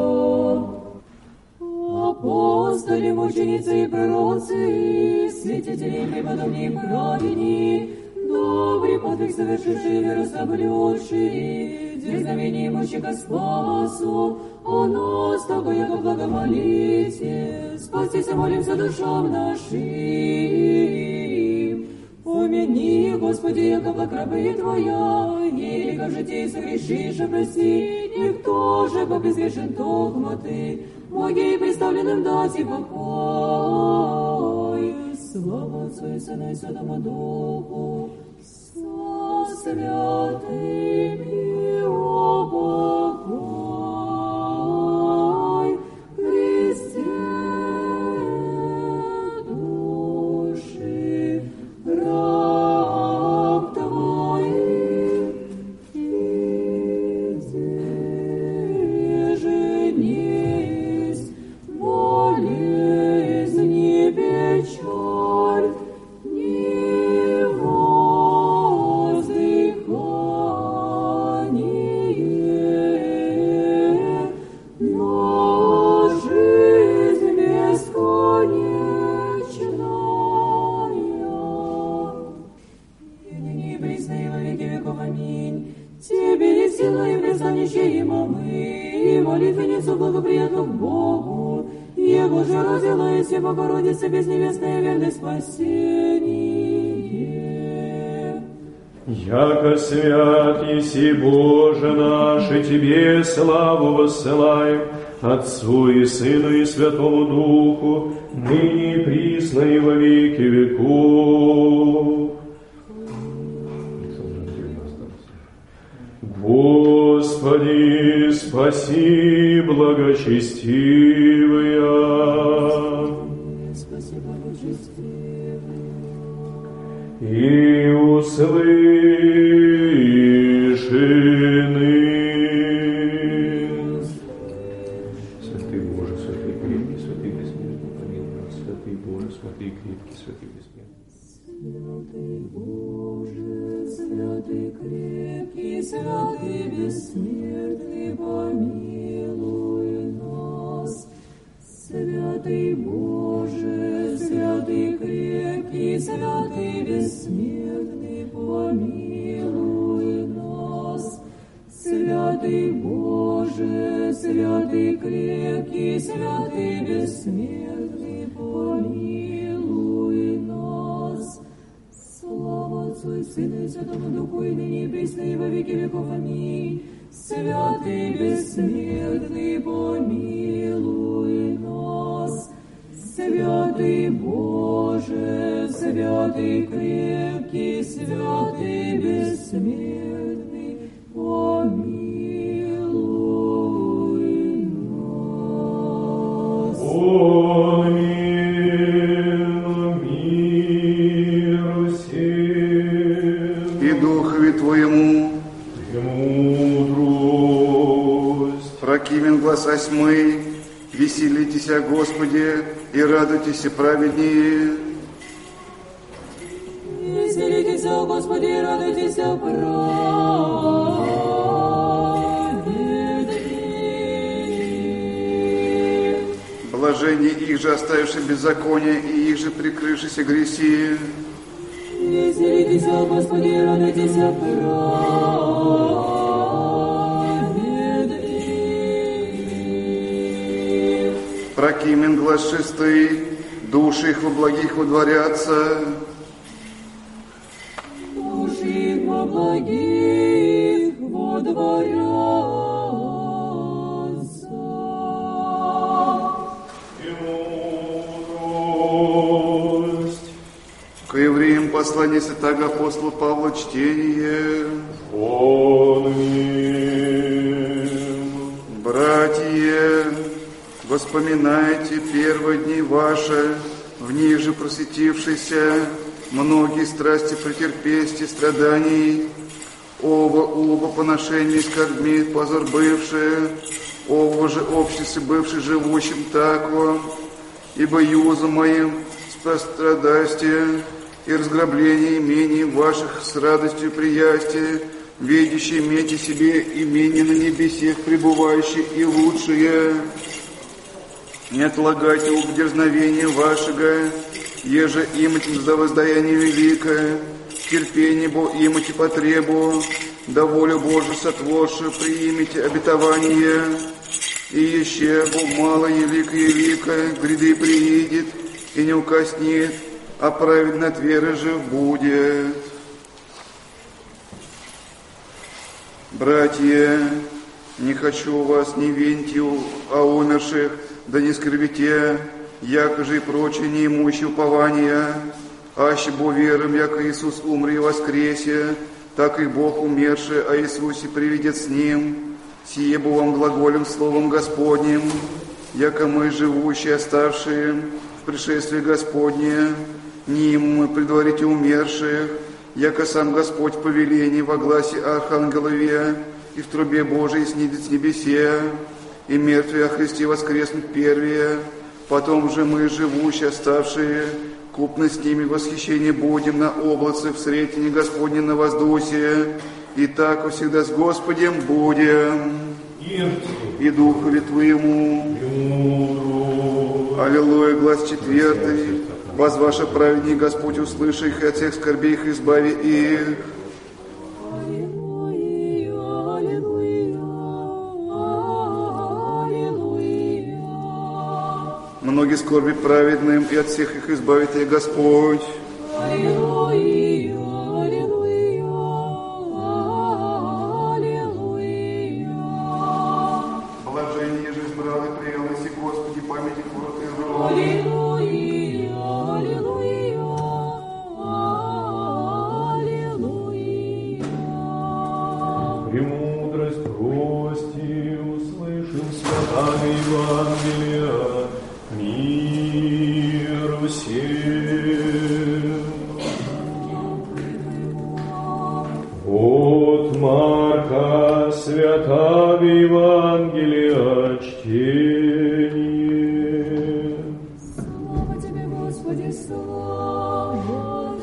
C: Апостоли, мученицы и пророцы, святители и преподобные праведни, добрый подвиг совершившие, веру соблюдшие, дерзновение имущие ко спасу, о нас, того, яко благомолите, спастись, молимся душам нашим. Умени, Господи, яко благ рабы Твоя, или как житие согрешишь, прости, никто же побезгрешен токмо Ты, многие представленным дать и покой. Слава Отцу и Сыну и Святому Духу, со святыми упокой, Христе души раб Твоих, где же несть болезни, печаль, ни воздыхание, но жизнь бесконечная. И ныне и присно и во веки веков. Аминь. Тебе и сила, и пристанище, и мы, и молитвенницу благоприятну к Богу, Его же родила и все Богородица безневестная, верной спасение.
A: Яко свят еси, Боже наш, и Тебе славу воссылаем, Отцу и Сыну и Святому Духу, ныне и присно и во веки веков. Господи, спаси, благочестивая.
C: Спаси, благочестивая.
A: И услышаны. Святый Боже, святый крепкий, святый бессмертный, помилуй нас. Святый Боже, святый крепкий, святый бессмертный.
C: Святый Боже, святый крепкий, святый бессмертный, помилуй нас. Святый Боже, святый крепкий, святый бессмертный, помилуй нас. Святый Боже, святый крепкий, святый бессмертный, помилуй нас. Слава Отцу и Сыну и Святому Духу, и ныне и присно и во веки веков. Аминь. Святый бессмертный, помилуй нас. Святый Боже, святый крепкий, святый бессмертный, помилуй нас.
A: Он мил, миру сил,
D: и Духове Твоему,
A: премудрость.
D: прокимен гласа тьмы, веселитесь о Господе и радуйтесь праведнее.
C: Веселитесь о Господе и радуйтесь о праведнее.
D: Блажение их же, оставивши беззаконие, и их же прикрывшиеся греси.
C: Веселитесь, Господи, радуйтесь, праведные.
D: Прокимен глаз шестый, души их во благих водворятся.
C: Души их во благих водворятся.
D: К евреям послание святого апостола Павла чтение. Братья, воспоминайте первые дни ваши, в них же просветившиеся, многие страсти претерпести, страданий, оба, оба поношения скорбми, позор бывшие, оба же обществе бывших живущим тако, ибо юзом моим пострадастие и разграбление имений ваших с радостью приястия, видящие имейте себе имение на небесех пребывающие и лучшие. Не отлагайте об дерзновения вашего, еже имати за воздаяние великое, терпение бо имати потребу, да волю Божию сотворши, приимите обетование, и еще бо мало великое великое, гряды приидет, и не укоснет, а праведно от веры жив будет. Братья, не хочу вас не виньте о умерших, да не скорбите, яко же и прочее неимущие упования, аще бо верым, яко Иисус умри и воскресе, так и Бог умерший, а Иисусе приведет с Ним, сие бо вам глаголем словом Господним, яко мы, живущие, оставшие в пришествии Господне, ним мы предварите умерших, яко сам Господь в повелении во гласе архангелове и в трубе Божией снидет с небесе, и мертвые о Христе воскреснут первые, потом же мы, живущие, оставшие, купно с ними в восхищении будем на облаце в сретении Господне на воздухе, и так всегда с Господем будем, и Духове Твоему. Аллилуйя, глаз четвертый. Вас, ваше праведник, Господь, услыши их, и от всех скорбей их избави их. Многие скорби праведным, и от всех их избавит их Господь. Блажение же избрал и принял на си, Господи, памяти твоих и род.
A: Премудрость гости, услышим святая Евангелия, мир всем. От Марка святого Евангелия чтение.
C: Слава Тебе, Господи, слава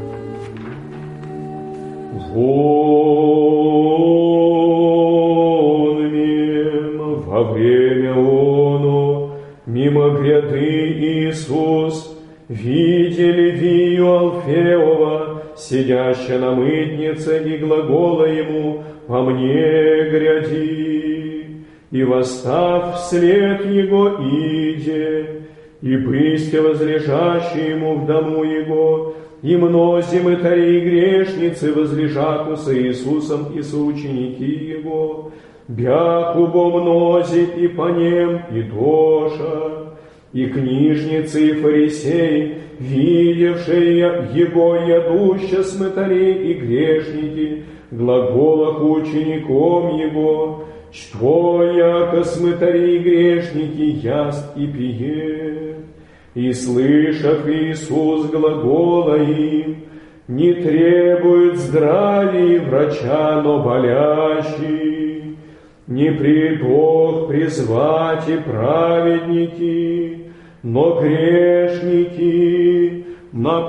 A: Вонмем во время оно мимо гряды Иисус видели Вию Алфеова, сидящая на мытнице, и глагола ему: «По мне гряди». И восстав вслед его иде, и быстро возлежащий ему в дому его, и мнози мытари и грешницы возлежаку со Иисусом и соученики его, бяку бо мнози и по нем и доша, и книжницы и фарисеи, видевшие его ядуща с мытари и грешники, глаголах учеником его, что яко с мытари и грешники яст и пиет. И слышав Иисус глагола им: «Не требует здравия врача, но болящий, не придох призвать и праведники, но грешники на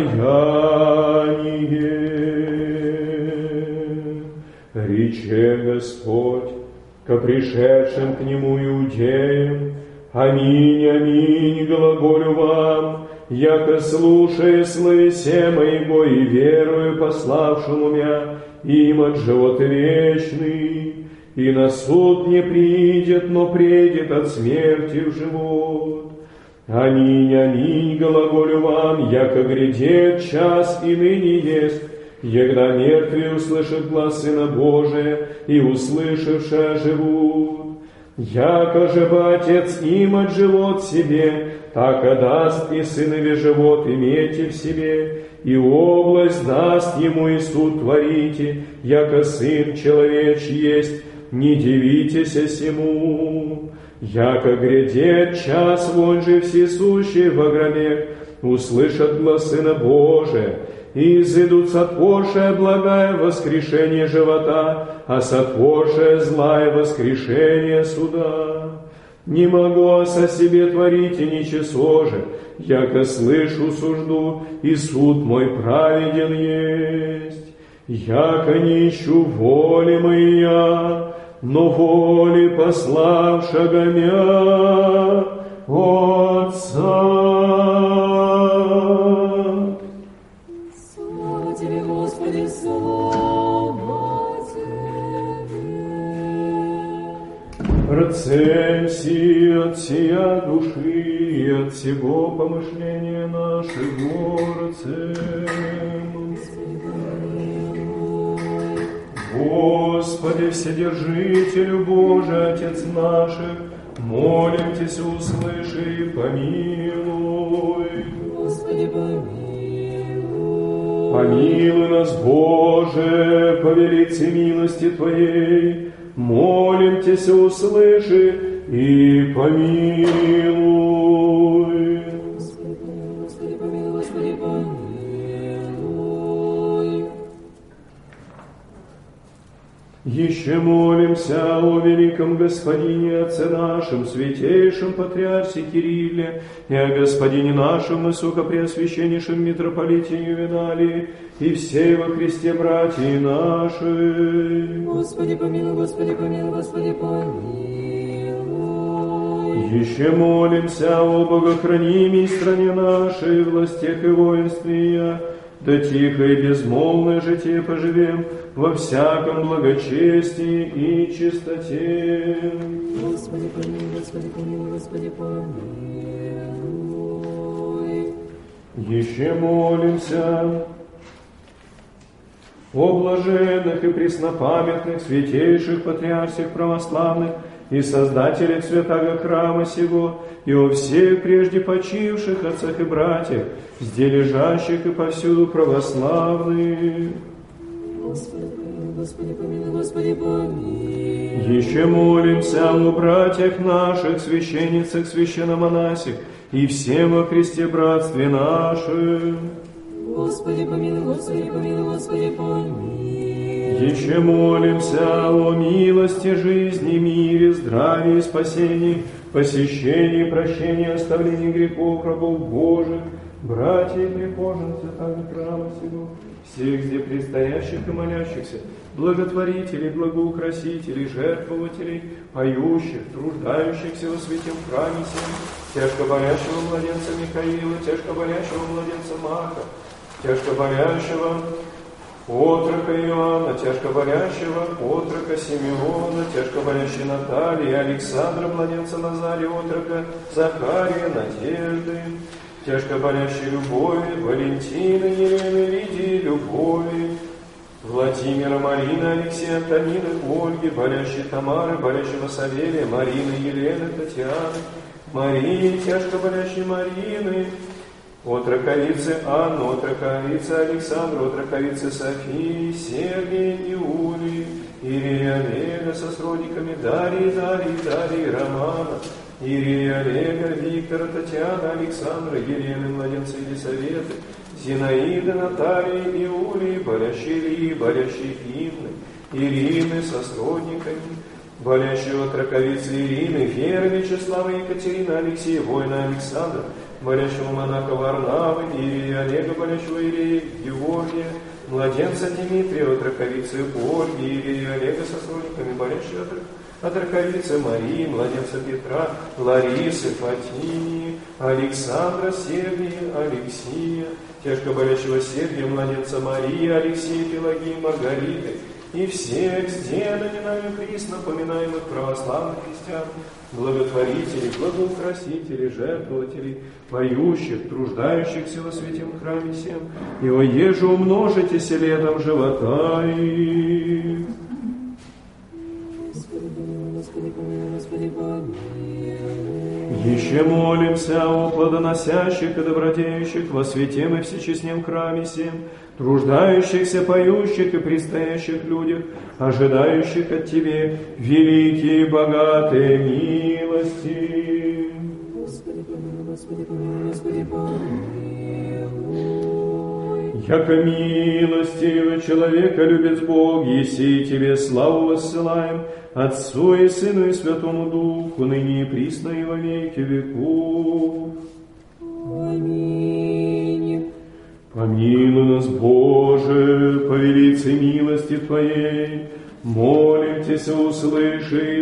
A: покаяние». Рече Господь ко пришедшим к Нему иудеям: «Аминь, аминь, глаголю вам, яко слушай словесе моего и верую пославшему мя, им от живот вечный, и на суд не придет, но придет от смерти в живот. Аминь, аминь, глаголю вам, яко грядет час и ныне есть, егда мертвые услышат глас Сына Божия, и услышавши живут. Яко же бы Отец им от живот себе, так и даст и Сынове живот имейте в себе, и область даст ему и суд творите, яко Сын человечий есть, не дивитесь сему. Яко грядет час, вон же всесущий во гробе, услышат глас Сына Божия, и изыдут сотворшее благое воскрешение живота, а сотворшее злое воскрешение суда. Не могу со себе творить и ничего же, яко слышу сужду, и суд мой праведен есть. Яко не ищу воли моя, но воли пославшего мя Отца.
C: Слава Тебе, Господи, слава Тебе.
A: Рцем си от сия души и от всего помышления нашего рцем. Господи, Вседержителю Божий, Отец наших, молимтесь, услыши и помилуй.
C: Господи, помилуй.
A: Помилуй нас, Боже, по велице милости Твоей, молимтесь, услыши и помилуй.
C: Господи, помилуй, Господи, помилуй.
A: Еще молимся о великом Господине, Отце нашем, святейшем Патриарсе Кирилле, и о Господине нашем, высокопреосвященнейшем митрополите Ювеналии, и всей во Христе братья наши.
C: Господи, помилуй, Господи, помилуй, Господи, помилуй.
A: Еще молимся о богохранимой стране нашей, властях и воинстве, да тихо и безмолвное житие поживем во всяком благочестии и чистоте.
C: Господи, помилуй, Господи, помилуй, Господи, помилуй.
A: Еще молимся о блаженных и преснопамятных святейших патриарсиях православных и создателях святаго храма сего, и о всех прежде почивших отцах и братьях, зде лежащих и повсюду православных.
C: Господи, помилуй, Господи, помилуй, Господи, помилуй.
A: Еще молимся о братьях наших, священницах, священномонасях, и всем во Христе братстве нашим.
C: Господи, помилуй, Господи, помилуй, Господи, помилуй.
A: Еще молимся о милости, жизни, мире, здравии, спасении, посещении, прощении, оставлении грехов рабов Божьих, братья и прихожанцы также храма сего, всех здесь предстоящих и молящихся, благотворителей, благоукрасителей, жертвователей, поющих, труждающихся во святем храме сем, тяжко болящего младенца Михаила, тяжко болящего младенца Марка, тяжко болящего отрока Иоанна, тяжко болящего отрока Симеона, тяжко болящей Натальи, Александра, младенца Назария, отрока Захария, Надежды, тяжко болящей Любови, Валентины, Елены, Лидии, Любови, Владимира, Марины, Алексея, Антонины, Ольги, болящей Тамары, болящего Савелия, Марины, Елены, Татьяны, Марии, тяжко болящей Марины, от раковицы Анны, от раковицы Александра, от раковицы Софии, Сергия, Иулии, Ирии Олега со сродниками Дарьи, Дарьи, Дарьи, Романа, Ирии Олега, Виктора, Татьяны, Александра, Елены, младенца Елисаветы, Зинаиды, Натальи, Иулии, болящей Ильи, болящей Инны, Ирины со сродниками, болящего от раковицы Ирины, Веры, Вячеслава, Екатерины, Алексея, воина Александра, болящего монаха Варнавы, Ирии Олега, болящего Ирии Георгия, младенца Дмитрия, от раковицы Ольги, Ирии Олега со сродниками, болящего от от раковицы Марии, младенца Петра, Ларисы, Фатинии, Александра, Сергия, Алексия, тяжко болящего Сергия, младенца Марии, Алексея, Пелагии, Маргариты, и всех сделанных нами присно поминаемых православных христиан, благотворителей, благоукрасителей, жертвователей, поющих, труждающихся во святем храме всем, и о еже умножитесь летом живота их.
C: Господи, помилуй, Господи, помилуй.
A: Еще молимся о плодоносящих и добродеющих во святем и всечестнем храме всем, труждающихся, поющих и предстоящих людях, ожидающих от Тебе великие и богатые милости.
C: Господи, помилуй, Господи, помилуй, Господи, помилуй.
A: Яко милостивый человека любит Бог, еси Тебе славу воссылаем, Отцу и Сыну и Святому Духу, ныне и присно и во веки веков.
C: Аминь.
A: Помилуй нас, Боже, по велице милости Твоей, молим Тебя, услыши,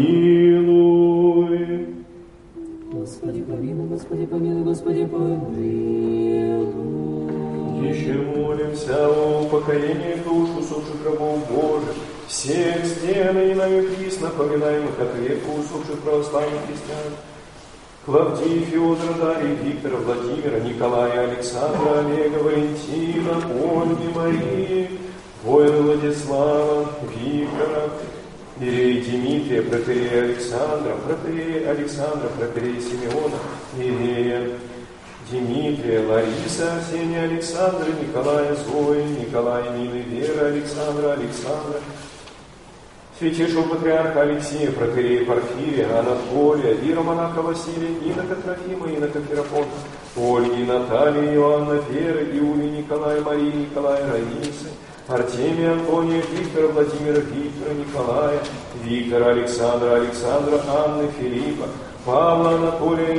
A: помилуй.
C: Господи, помилуй, Господи, помилуй, Господи, помилуй.
A: Еще молимся о покоении душ усопших рабов Божьих, всех сделанных и нами присно поминаемых от века усопших православных христиан, Клавдии, Феодора, Дарьи, Виктора, Владимира, Николая, Александра, Олега, Валентина, Ольги, Марии, воина Владислава, Виктора, Иерея Дмитрия, протоиерея Александра, протоиерея Александра, протоиерея Симеона, Иерея Дмитрия, Лариса, Арсения, Александра, Николая, Зои, Николая, Нины, Вера, Александра, Александра, святейшего патриарха Алексея, протоиерея Порфирия, Анатолия, иеромонаха Василия, инока Трофима, инока Ферафонта, Ольги, Натальи, Иоанна, Веры, Иули, Николая, Марии, Николая, Раисы, Артемия, Антония, Виктора, Владимира, Виктора, Николая, Виктора, Александра, Александра, Анны, Филиппа, Павла, Анатолия,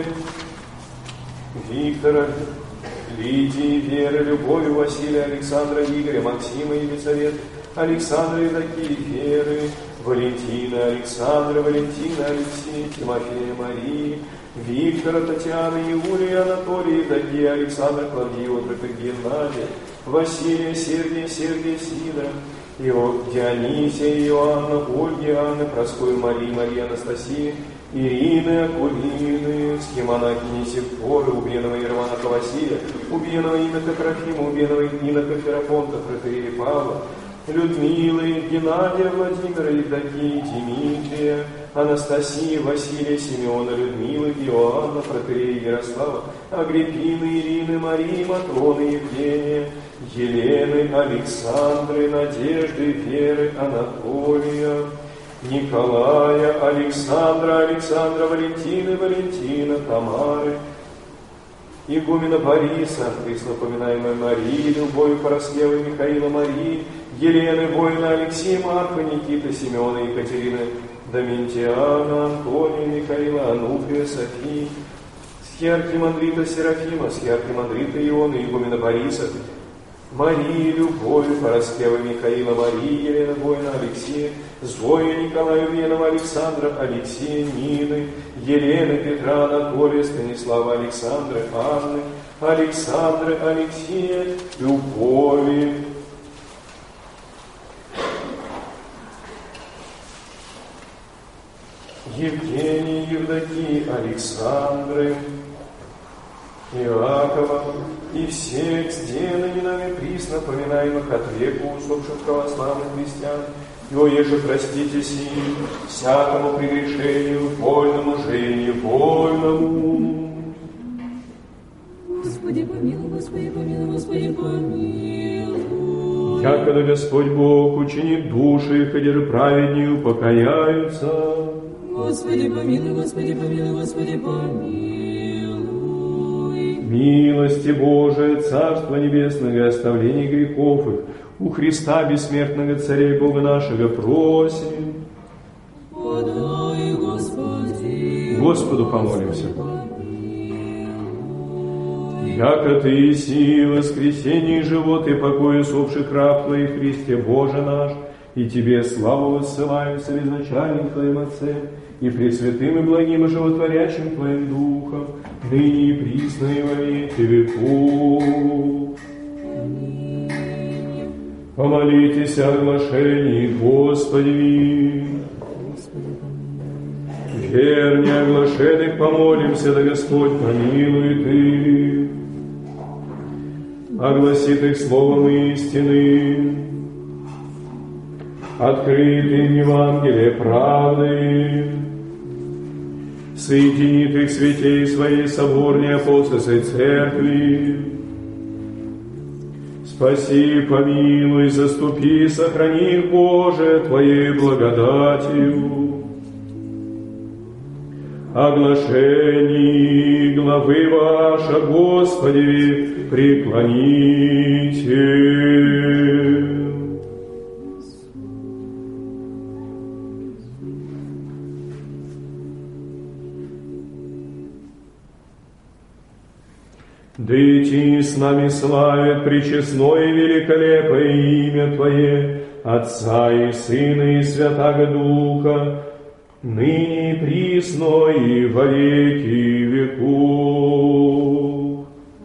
A: Виктора, Лидии, Веры, Любови, Василия, Александра, Игоря, Максима, Елизаветы, Александра, Евдокии, Веры, Валентина, Александра, Валентина, Алексея, Тимофея, Марии, Виктора, Татьяны, Иулия, Анатолия, Евдокия, Александра, Клавдия, Отрока, Геннадия, Василия, Сергия, Сергия, Сидора, Ио, Дионисия, Иоанна, Ольги, Анны, Проскою, Марии, Марии, Анастасии, Ирины, Акулины, схемонахини Севторы, убиенного Иеромонаха Василия, убиенного инока Трофима, убиенного инока Ферафонта, протоиерея Павла, Людмилы, Геннадия, Владимира, Евдокии, Дмитрия, Анастасии, Василия, Симеона, Людмилы, Иоанна, протоиерея Ярослава, Агриппины, Ирины, Марии, Матроны, Евгения, Елены, Александры, Надежды, Веры, Анатолия, Николая, Александра, Александра, Валентины, Валентина, Тамары, игумена Бориса, присно упоминаемой Марии, Любовью, Пороскевой, Михаила, Марии, Елены, воина Алексея, Марка, Никиты, Симеона, Екатерины, Доментиана, Антония, Михаила, Ануфрия, Софии, схиархимандрита Серафима, схиархимандрита Иона, игумена Бориса, Марии, Любовью, Пороскевой, Михаила, Марии, Елена, воина Алексея, Зоя, Николая, Венова, Александра, Алексея, Нины, Елены, Петра, Анатолия, Станислава, Александры, Анны, Александры, Алексея, Любови, Евгении, Евдокии, Александры, Иакова и всех сделанными нами присно поминаемых от века усопших православных христиан, и о еже простите сим всякому прегрешению, вольному же и невольному.
C: Господи, помилуй, Господи, помилуй, Господи, помилуй.
A: Якогда Господь Бог учинит души их, и даже праведнее покаяются.
C: Господи, помилуй, Господи, помилуй, Господи, помилуй.
A: Милости Божие, Царство Небесное и оставление грехов их, у Христа Бессмертного Царя и Бога нашего просим.
C: Подай, Господи.
A: Господу помолимся. Яко Ты си воскресение и живот и покой усопших раб Твоих, Христе Боже наш, и Тебе славу воссылаем в изначальным Твоим Отце, и пресвятым и благим и животворящим Твоим Духом, ныне и присно и во веки веков. Помолитесь о оглашении Господи. Верни оглашенных помолимся, да Господь помилует их. Огласит их словом истины, открыт им Евангелие правды, соединит их святей своей соборной апостольской церкви. Спаси, помилуй, заступи, сохрани их, Боже, Твоей благодатью. Оглашений главы ваша, Господи, преклоните. Да идти с нами славят пречестное и великолепное имя Твое, Отца и Сына и Святаго Духа, ныне и присно и во веки веков.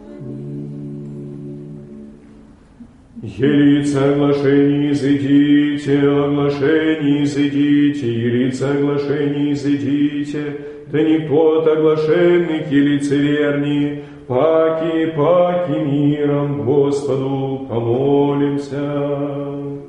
A: Елица оглашений изыдите, оглашений изыдите, елица оглашений изыдите, да никто от оглашенных и лицеверни, паки, паки миром Господу помолимся.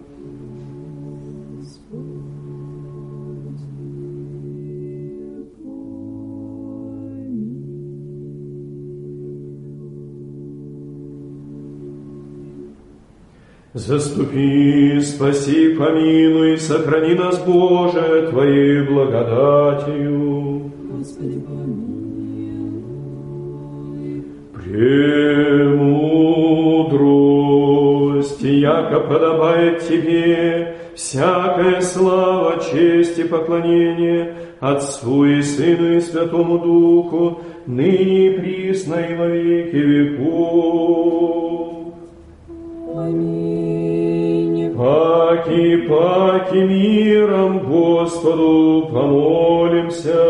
A: Заступи, спаси, помилуй, сохрани нас, Боже, Твоей благодатью.
C: Господи, помилуй.
A: Премудрость, яко подобает Тебе всякая слава, честь и поклонение Отцу и Сыну и Святому Духу, ныне и присно и во веки веков.
C: Аминь.
A: Паки, паки миром Господу помолимся.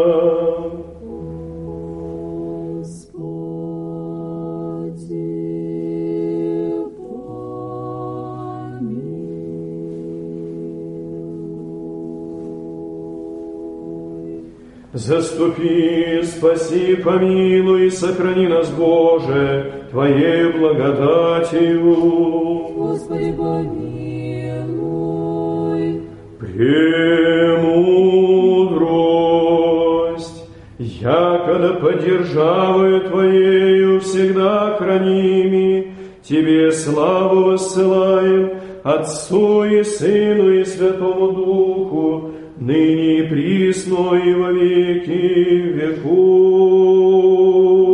C: Господи, помилуй.
A: Заступи, спаси, помилуй, сохрани нас, Боже, Твоей благодатью.
C: Господи, помилуй.
A: Премудрость, якогда поддержавою Твоею всегда храними, Тебе славу воссылаем, Отцу и Сыну и Святому Духу, ныне и присно и во веки веков.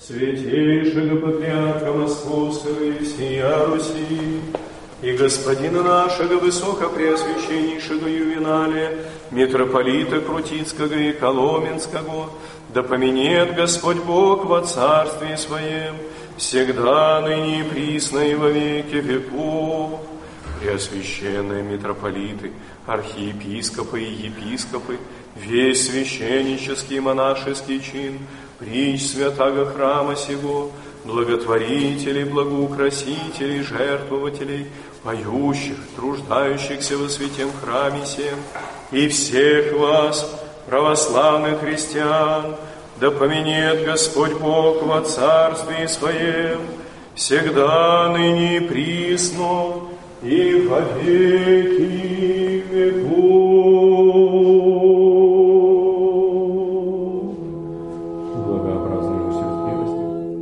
A: святейшего патриарха Московского и всея Руси, и господина нашего высокопреосвященнейшего Ювеналия, митрополита Крутицкого и Коломенского, да поменет Господь Бог во царстве Своем, всегда, ныне и присно и во веки веков. Преосвященные митрополиты, архиепископы и епископы, весь священнический и монашеский чин, притч святаго храма сего, благотворителей, благоукрасителей, жертвователей, поющих, труждающихся во святем храме сем, и всех вас, православных христиан, да поменет Господь Бог во царстве Своем, всегда, ныне и присно, и во веки веков. Благообразную сердцевости.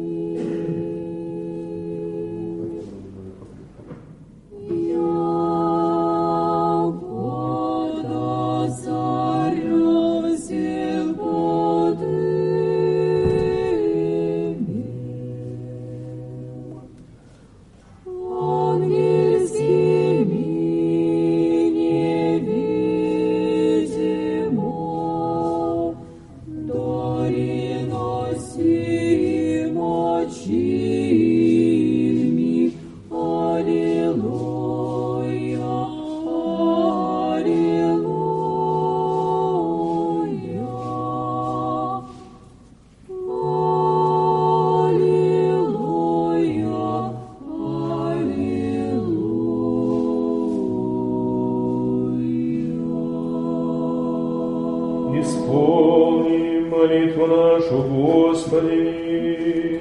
A: Исполни молитву нашу, Господи.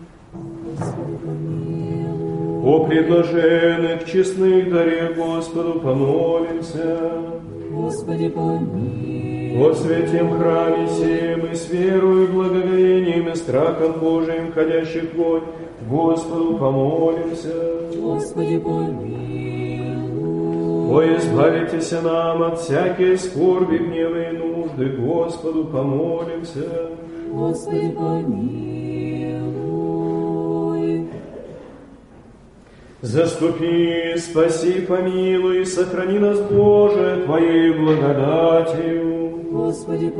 A: О предложенных честных даре Господу помолимся.
C: Господи, помилуй.
A: Во святем храме сем и с верою, благоговением и страхом Божиим, ходящих вонь, Господу помолимся.
C: Господи, помилуй.
A: О, избавитесь нам от всякой скорби, гнева и нужды, Господу помолимся.
C: Господи, помилуй.
A: Заступи, спаси, помилуй, сохрани нас, Боже, Твоей благодатью.
C: Господи,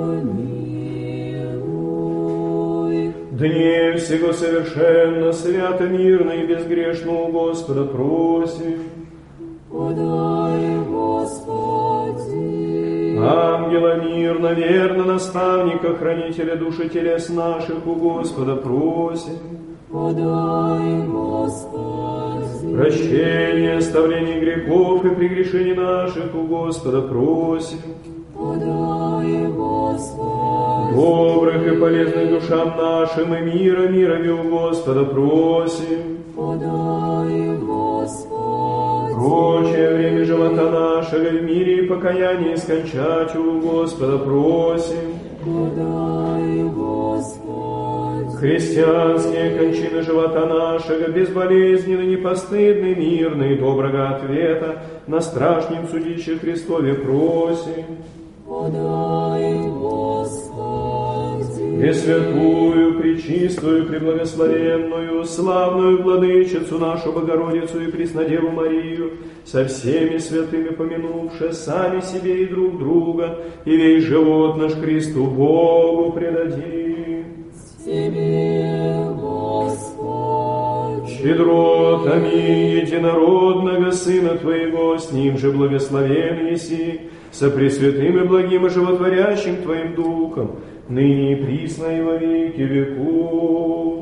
C: помилуй.
A: Дне всего совершенно, свято, мирно и безгрешно у Господа просим.
C: Подай, Господи.
A: Ангела мирно, верно, наставника, хранителя души телес наших у Господа просим.
C: Подай, Господи.
A: Прощение, оставление грехов и прегрешений наших у Господа просим.
C: Подай, Господи.
A: Добрых и полезных душам нашим и мира, мирами у Господа просим.
C: Подай, Господи.
A: Прочее время живота нашего в мире и покаянии скончать у Господа просим.
C: Подай, Господи.
A: Христианские кончины живота нашего безболезненно, непостыдны, мирны и доброго ответа на страшном судище Христове просим.
C: Подай, Господи.
A: Пресвятую, пречистую, преблагословенную, славную владычицу нашу Богородицу и Преснодеву Марию, со всеми святыми помянувши сами себе и друг друга, и весь живот наш Христу Богу предадим.
C: Тебе, Господи.
A: Щедротами единородного Сына Твоего, с Ним же благословен еси, со пресвятым и благим и животворящим Твоим Духом, ныне и присно и во веки веков.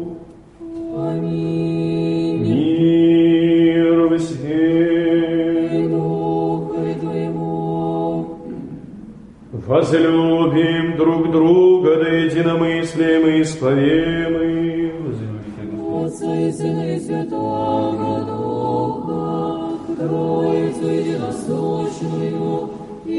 C: Аминь.
A: Мир всем.
C: И Духу Твоему.
A: Возлюбим друг друга, да единомыслием и исповемы.
C: Отца и Сына и Святого Духа, Троицу единосущную и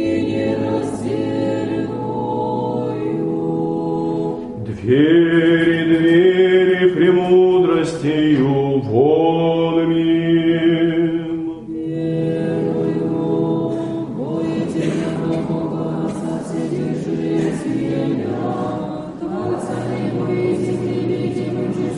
C: неразделенную.
A: Двери, двери, премудростью вон мим.
C: Верую, во единого Бога, Отца вседержителя, Творца невидимых, невидимых,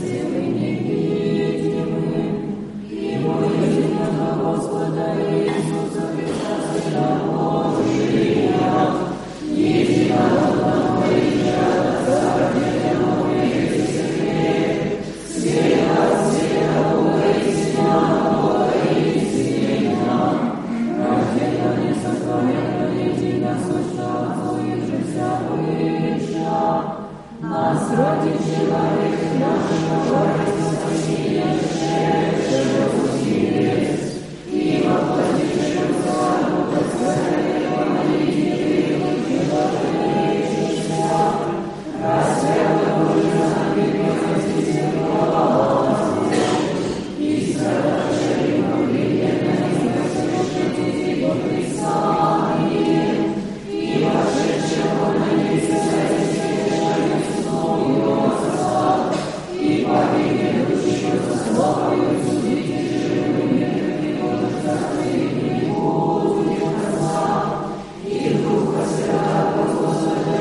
C: нас ради человек нашего гордости спасения есть, и воплотившим славу Господа молитвы и благодарения, рассвета Божия припасти глазу, и страдавшие мгновенно не его Писание, и вошедшего на небеса и повинен души словою судите живым мертвым, и будет отца, и Духа Святого Господа,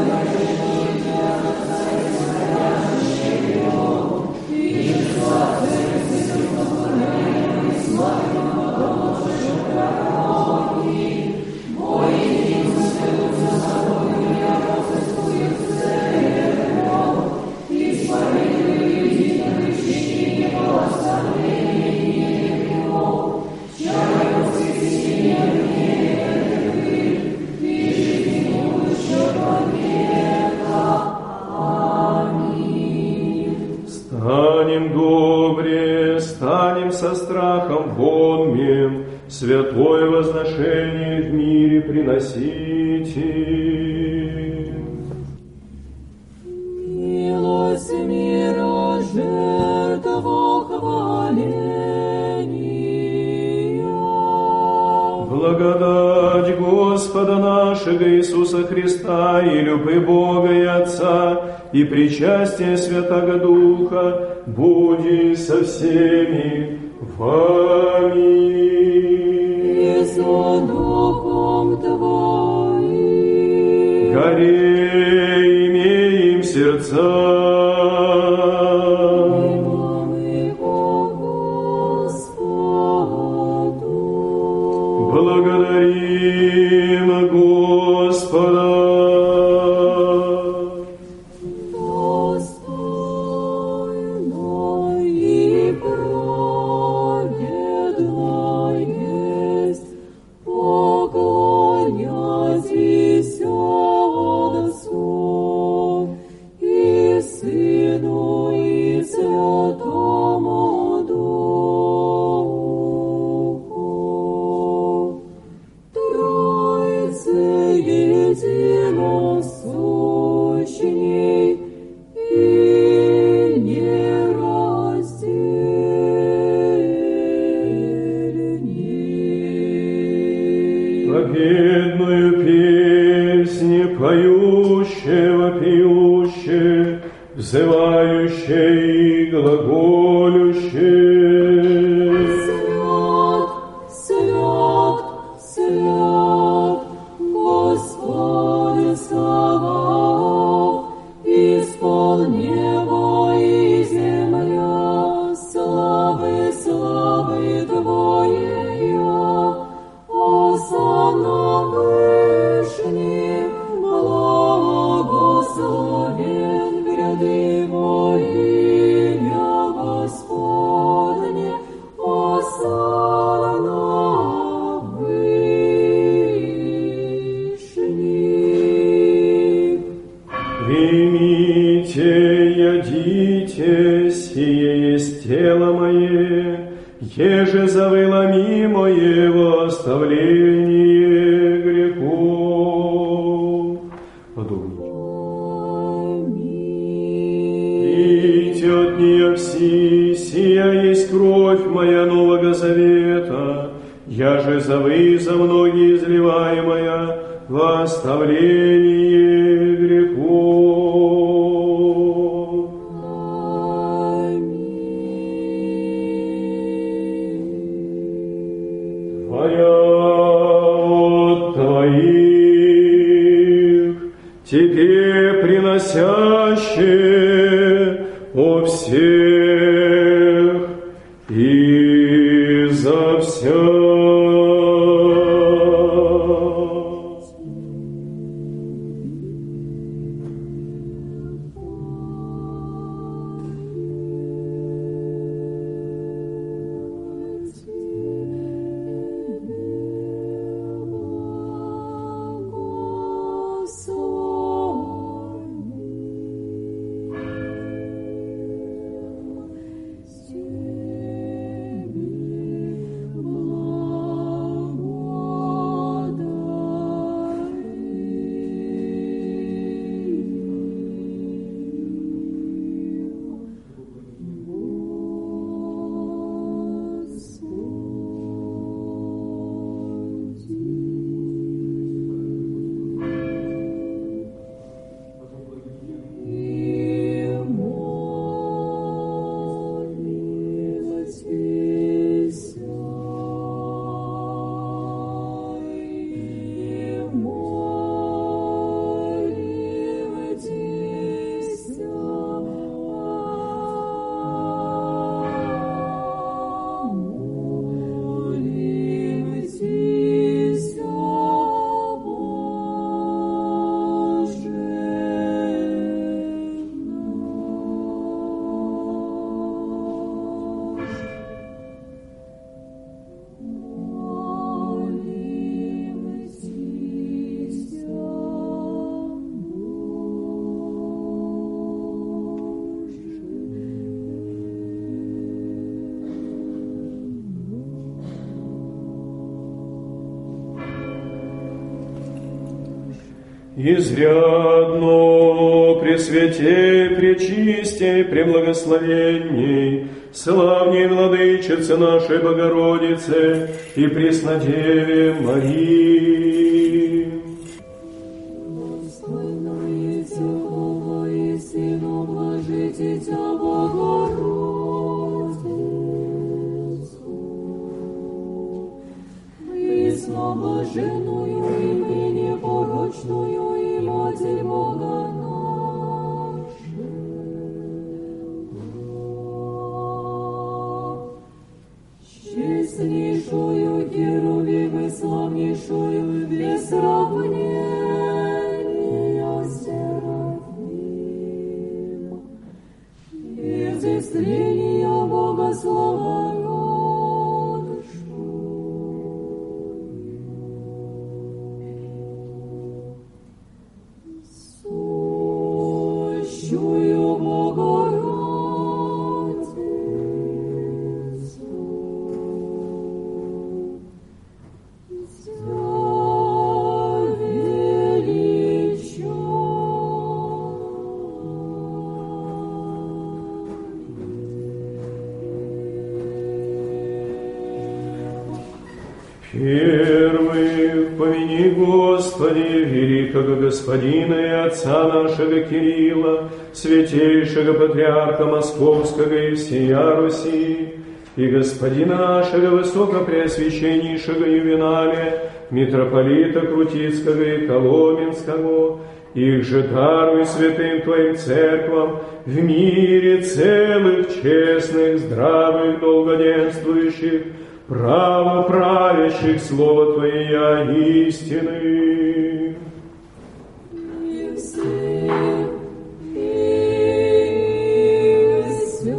C: и славы Святого, и славы Божьего пророки, мой единственный Господь, я протестую церковь, и исповедую единое крещение по оставлению его, чаю воскресения мертвых, и жизни будущего века. Аминь.
A: Станем добре, станем со страхом вонмем, святое возношение в мире приносите.
C: Милость мира, жертву хваления.
A: Благодать Господа нашего Иисуса Христа и любви Бога и Отца и причастие Святого Духа буди со всеми вами.
C: И со Духом Твоим.
A: Горе имеем сердца. Благодарим Господа.
C: Достойно и праведно есть поклоняйтесь Отцу и Сыну и Святому Духу. Троицы единосущней и нераздельней.
A: Победную песнь поющего пьюще, взывающее и глаголющее.
C: Свят, свят, свят, Господи Саваоф, исполни небо и земля славы, славы Твоей. Осанна вышним, благословен гряды во имя Господне. Осанна вышним.
A: Примите, ядите, сие есть тело мое, еже завыло мимо его оставление грехов. Подумайте. Пейте от нее все, сия есть кровь моя Нового Завета, я же за вы, за многие изливаемая во оставление грехов. Твоя от Твоих, Тебе приносящие о всех и за вся. изрядно, пресвятей, пречистей, преблагословенней, славней Владычице нашей Богородице и Преснодеве Марии.
C: Достойно Иисуса и Сыну Блажитеся Богородицу, присно блаженную и непорочную и Матерь Бога нашего, честнейшую Херувим и славнейшую без сравнения Серафим, из исцеления Бога слава сущую Богородицу,
A: Первых помяни, Господи, великого Господина и Отца нашего Кирилла, святейшего Патриарха Московского и всея Руси, и Господина нашего Высокопреосвященнейшего Ювеналия, митрополита Крутицкого и Коломенского, их же даруй святым Твоим церквам в мире целых, честных, здравых, долгоденствующих, право правящих Слово Твое истины.
C: и всех, и всё.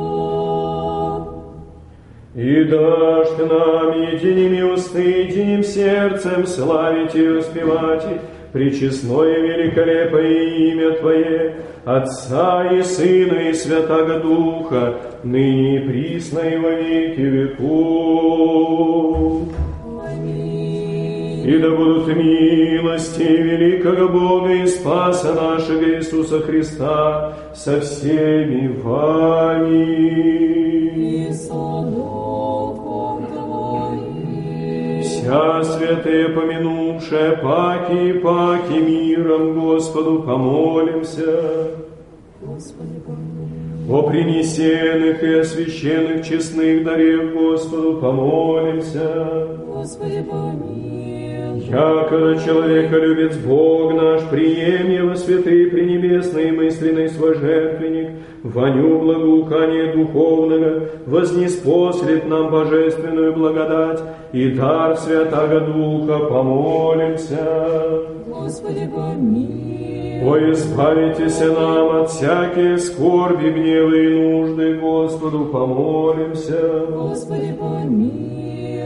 A: И дашь Ты нам едиными усты, единым сердцем славить и воспевать пречестное великолепное имя Твое, Отца и Сына и Святаго Духа, ныне и присно и во веки веков.
C: Аминь.
A: И да будут милости великого Бога и Спаса нашего Иисуса Христа со всеми вами.
C: И со Духом Твоим.
A: Вся святые помянувшая паки и паки миром Господу помолимся.
C: Господи, помилуй.
A: О принесенных и освященных честных дарев Господу помолимся.
C: Господи, помилуй.
A: Якого человека любит Бог наш, прием его святый пренебесный мысленный свой жертвенник, воню благоухания духовного, вознеспослит нам божественную благодать и дар Святаго Духа, помолимся.
C: Господи, помилуй.
A: О, избавитесь нам от всякие скорби, гневы и нужды, Господу помолимся.
C: Господи, помилуй.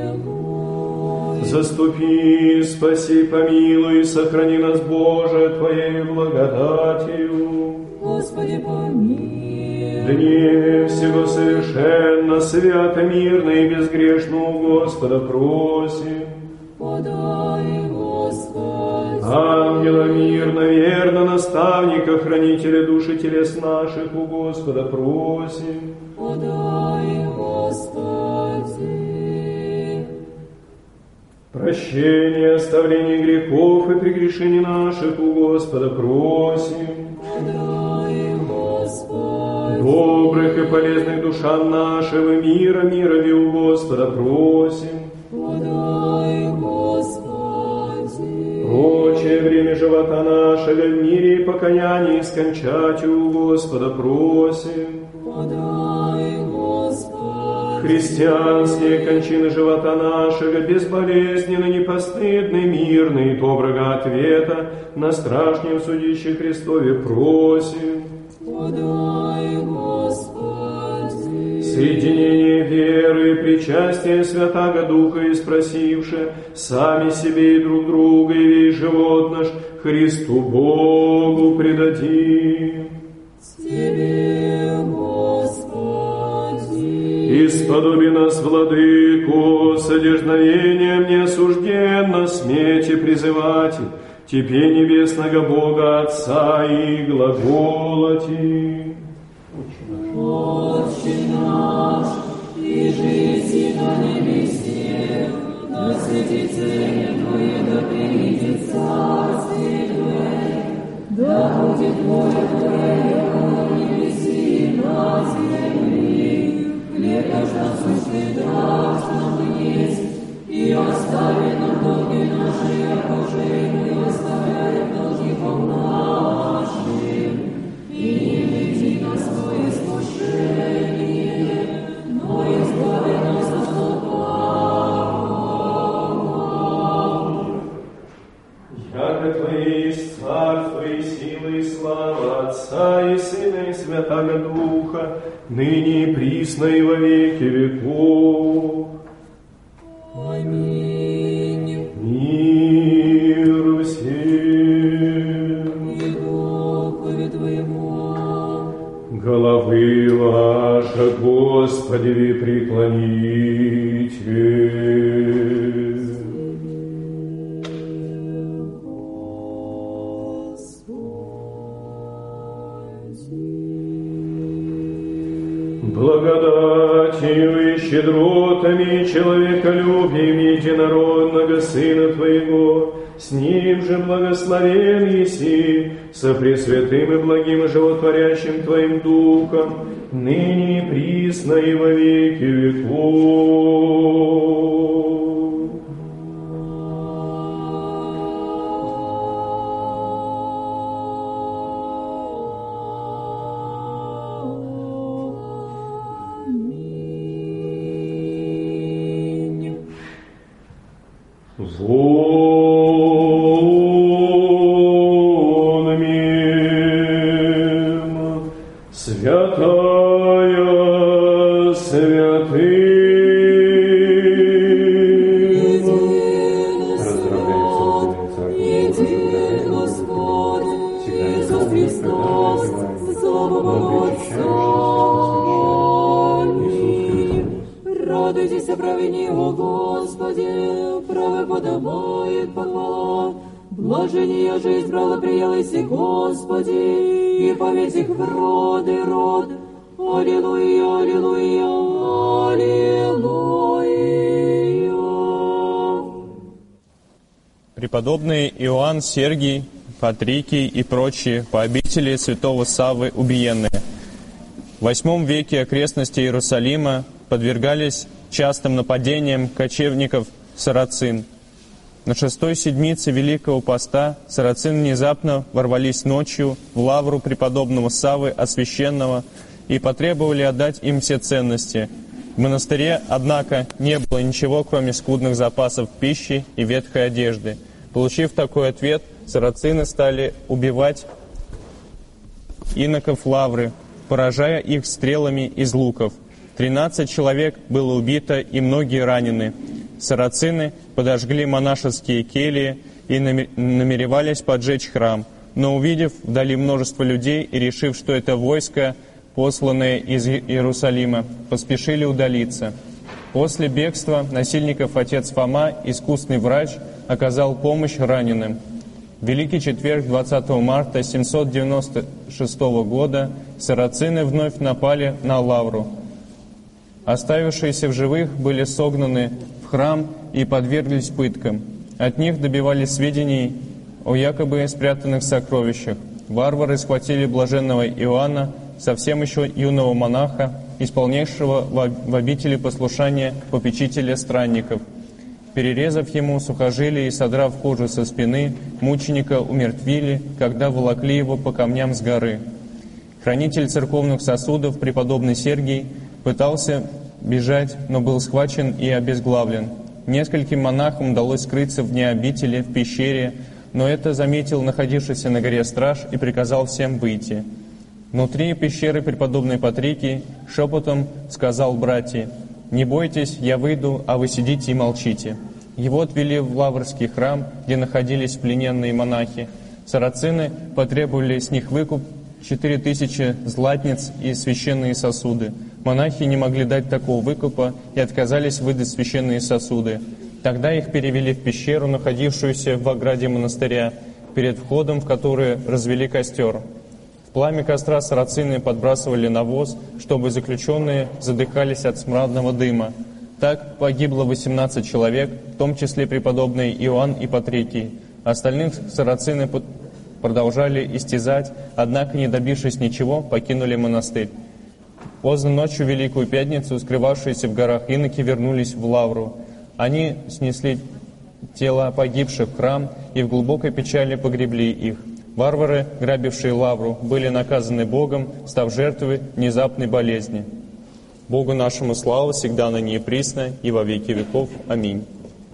A: Заступи, спаси, помилуй, сохрани нас, Боже, Твоей благодатью.
C: Господи, помилуй.
A: Дни всего совершенно, свято, мирно и безгрешно у Господа просим.
C: Подай, Господи.
A: Ангела мирно, верно, наставника, хранителя души телес наших у Господа просим.
C: Подай, Господи.
A: Прощение, оставление грехов и прегрешений наших у Господа просим.
C: Подай, Господи.
A: Добрых и полезных душам нашего мира, мира у Господа просим.
C: Подай, Господи.
A: Прочее время живота нашего в мире и покаянии скончать у Господа просим.
C: Подай, Господи.
A: Христианские кончины живота нашего безболезненно, непостыдны, мирны и доброго ответа на страшнем судище Христове просим.
C: Подай, Господи.
A: Соединение веры и причастие Святаго Духа и спросивши сами себе и друг друга и весь живот наш Христу Богу предадим.
C: Тебе, Господи.
A: Исподоби нас, Владыку, с одежновением неосужденно смейте призывать Тебе, небесного Бога Отца, и глаголати.
C: Отче наш, и жизнь на небесе, да светится имя Твое, да придет царствие Твое, да будет воля Твоя на небесе и на земле. Хлеб наш насущный дашь нам днесь, и остави нам долги наши, яко же мы оставляем должником нашим, и не веди нас в искушение, но избави нас от лукавого.
A: Яко Твои есть царство и сила и слава Отца и Сына и Святаго Духа, ныне и присно и во веки веков.
C: Аминь.
A: Мир всем.
C: И Духове Твоему.
A: Головы ваши, Господи, вы преклоните. Благодатью и щедротами человеколюбием единородного Сына Твоего, с Ним же благословен еси, со пресвятым и благим и животворящим Твоим Духом, ныне и присно и во веки веков. Вон мим, святая святым.
C: Един Господь, Иисус Христос, слава Богу Отца. Радуйтесь о праведни о Господе, праве подобает похвала. Блажение же избрала, приялась и Господи, и память их в роды род. Аллилуйя, аллилуйя, аллилуйя.
E: Преподобный Иоанн, Сергий, Патрикий и прочие по обители святого Саввы убиенные. В восьмом веке окрестности Иерусалима подвергались частым нападениям кочевников сарацин. На шестой седмице Великого Поста сарацины внезапно ворвались ночью в лавру преподобного Саввы Освященного и потребовали отдать им все ценности. В монастыре, однако, не было ничего, кроме скудных запасов пищи и ветхой одежды. Получив такой ответ, сарацины стали убивать иноков лавры, поражая их стрелами из луков. Тринадцать человек было убито и многие ранены. Сарацины подожгли монашеские кельи и намеревались поджечь храм, но, увидев вдали множество людей и решив, что это войско, посланное из Иерусалима, поспешили удалиться. После бегства насильников отец Фома, искусный врач, оказал помощь раненым. В Великий четверг, двадцатого марта семьсот девяносто шестого года, сарацины вновь напали на лавру. Оставившиеся в живых были согнаны в храм и подверглись пыткам. От них добивались сведений о якобы спрятанных сокровищах. Варвары схватили блаженного Иоанна, совсем еще юного монаха, исполнявшего в обители послушания попечителя странников. Перерезав ему сухожилие и содрав кожу со спины, мученика умертвили, когда волокли его по камням с горы. Хранитель церковных сосудов, преподобный Сергий, пытался бежать, но был схвачен и обезглавлен. Нескольким монахам удалось скрыться вне обители, в пещере, но это заметил находившийся на горе страж и приказал всем выйти. Внутри пещеры преподобный Патрикий шепотом сказал братьям: «Не бойтесь, я выйду, а вы сидите и молчите». Его отвели в Лаврский храм, где находились плененные монахи. Сарацины потребовали с них выкуп четыре тысячи златниц и священные сосуды. Монахи не могли дать такого выкупа и отказались выдать священные сосуды. Тогда их перевели в пещеру, находившуюся в ограде монастыря. перед входом в который развели костер. В пламя костра сарацины подбрасывали навоз, чтобы заключенные задыхались от смрадного дыма. Так погибло восемнадцать человек, в том числе преподобные Иоанн и Патрикий. Остальных сарацины продолжали истязать, однако, не добившись ничего, покинули монастырь. Поздно ночью в Великую Пятницу, скрывавшиеся в горах иноки вернулись в Лавру. Они снесли тела погибших в храм и в глубокой печали погребли их. Варвары, грабившие Лавру, были наказаны Богом, став жертвой внезапной болезни. Богу нашему слава всегда ныне и присно, и во веки веков. Аминь.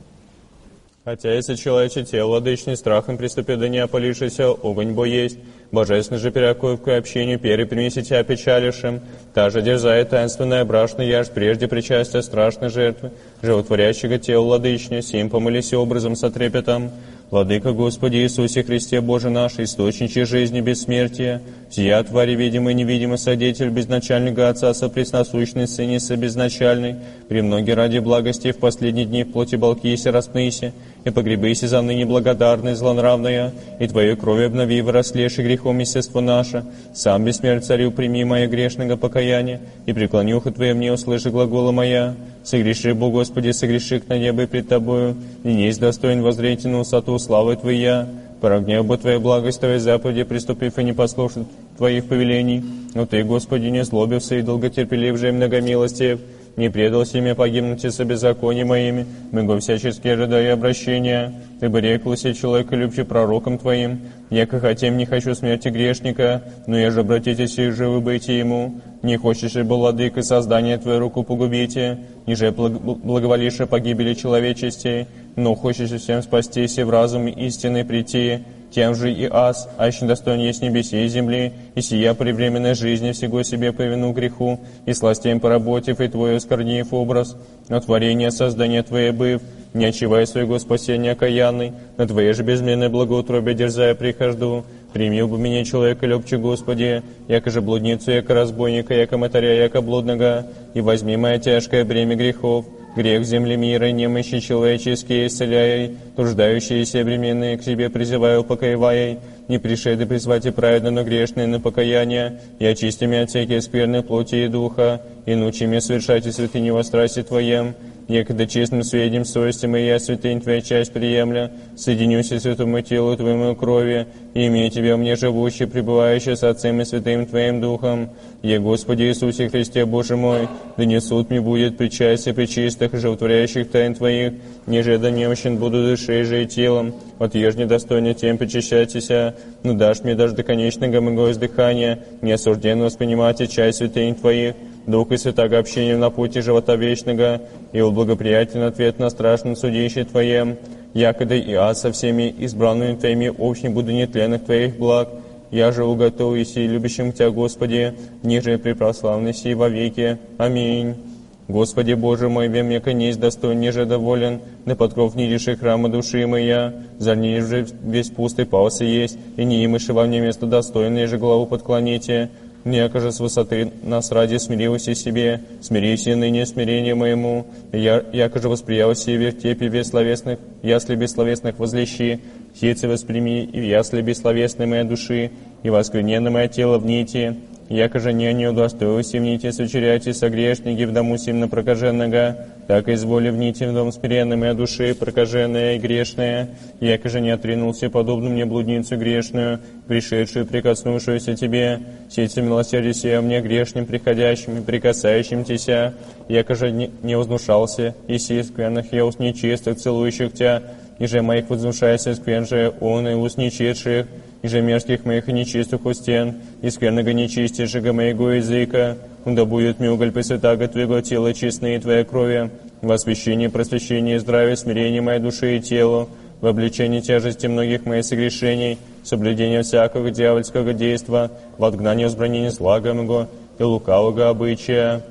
E: Хотя если человече тело, владычный страхом приступит до неопалившийся огонь бо есть, божественно же перекоев к общению пере принесите опечалишим, та же дерзает таинственная брашная яж прежде причастия страшной жертвы, животворящего тела владычня, сим помолись образом со трепетом. Владыка Господи Иисусе Христе Боже наш, источниче жизни бессмертия, сия твари видимый и невидимый содетель безначальника Отца сопресносущный Сыне собезначальный, премноги ради благости в последние дни в плоти балкися распныся, и погребыся за ныне благодарной злонравная, и Твоей крови обнови вырослейший грехом естество наше, сам бессмерть царю прими мое грешного покаяние, и преклони ухо Твое мне, услыши глагола моя. Согреши, Бо Господи, согреши на небо и пред Тобою, и не есть достоин воззреть на высоту славы Твоя. Порогнев бы Твоя благость, Твоей заповеди, приступив и не послушав Твоих повелений. Но Ты, Господи, не злобился и долготерпелив же и многомилостив, не предал себе погибнуть из беззаконий моими, могу всячески ожидая обращения. Ты бы реклся человека, любче пророком Твоим, яко хотим не хочу смерти грешника, но я же обратитесь и живы быть ему. Не хочешь ли, владыка, создание Твою руку погубите, ниже благоволише погибели человечести, но хочешь всем спастись и в разум истины прийти, тем же и аз, а еще достоин есть небеси и земли, и сия при временной жизни всего себе по вину греху, и сластям поработив, и Твой оскорнив образ, но творение создания Твое быв, не очевай своего спасения окаянный, на Твое же безмерное благоутробие дерзая прихожду. Прими бы меня человека, любче Господи, яко же блудницу, яко разбойника, яко мотаря, яко блудного, и возьми мое тяжкое бремя грехов, грех земли мира, немощи человеческие исцеляй, труждающиеся бременные к себе призываю, упокоивай, не пришей да призвать и праведно, но грешные на покаяние, и очисти меня от всякие скверной плоти и духа, и научи меня совершать и святыни во страсти Твоем, некогда честным сведением совести моей, святынь Твоя часть приемля, соединюсь и святому телу Твоему крови, и имея Тебя мне живущий, пребывающий с Отцем и Святым Твоим Духом. Я, Господи Иисусе Христе, Боже мой, да не суд мне будет причастие причистых и животворящих тайн Твоих, ниже да немощен буду душей же и телом, от еж недостойно тем причащайтеся, но дашь мне даже до конечного моего издыхания, не осужденно воспринимать и часть святынь Твоих, Дух и Святаго общением на пути живота вечного, и в благоприятен ответ на страшном судище Твоем, якогда и аз со всеми избранными Твоими общим буду нетленных Твоих благ, я же уготову сей любящим Тебя, Господи, ниже препрославный сей во веки. Аминь. Господи Боже мой, вем мне конец достоин, ниже доволен, да подкров не реши храма души моя, за ней же весь пустый пался есть, и не имыши во мне место достойное, же главу подклоните. Неко же с высоты нас ради смирилась и себе, смирись и ныне смирение моему, я, яко же восприялся и вертепе бессловесных, ясли бессловесных возлещи, сицы восприми и ясли бессловесной моей души, и воскрененно мое тело в нити, яко же не не удостоилась и в нити сочеряйте согрешники в дому сильно прокаженного, так и изволи в нити в дом смиренной моей души, прокаженная и грешная, яко же не отринулся подобно мне блудницу грешную, пришедшую, прикоснувшуюся Тебе, сетью милосердия сия мне грешным приходящим и прикасающим Тебя, яко же не, не вознушался, и сей скверных я уст нечистых, целующих Тебя, и же моих вознушайся скверн же он и уст нечистых, и же мерзких моих и нечистых устен, и скверного нечистейшего моего языка, да будет мне уголь пресвятаго Твоего тела честные Твоей крови, во освящение, просвещение, здравие, смирение моей души и телу, в обличении тяжести многих моих согрешений, соблюдение всякого дьявольского действа, в отгнании возбранения зла моего и лукавого обычая,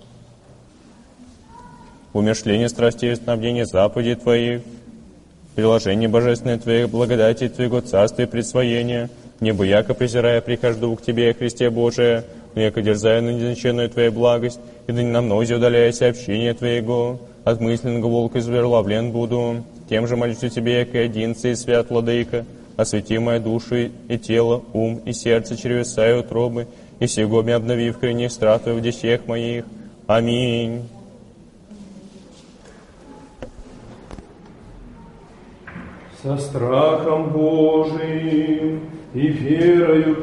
E: умершление страстей и снабдение заповедей Твоих, приложение божественное Твоих благодати Твоего царства и присвоения, небо яко презирая прихожду к Тебе, Христе Божие, но яко дерзая на незначенную Твою благость, и да не на мнозе удаляясь общение Твоего, от мысленного волка изверловлен буду, тем же молюсь Тебе, яко единцы и свят владыка, освети мои души и тело, ум и сердце, чревеса и утробы, и сего мне обнови в крайних стратах в десях моих. Аминь.
A: Со страхом Божиим и верою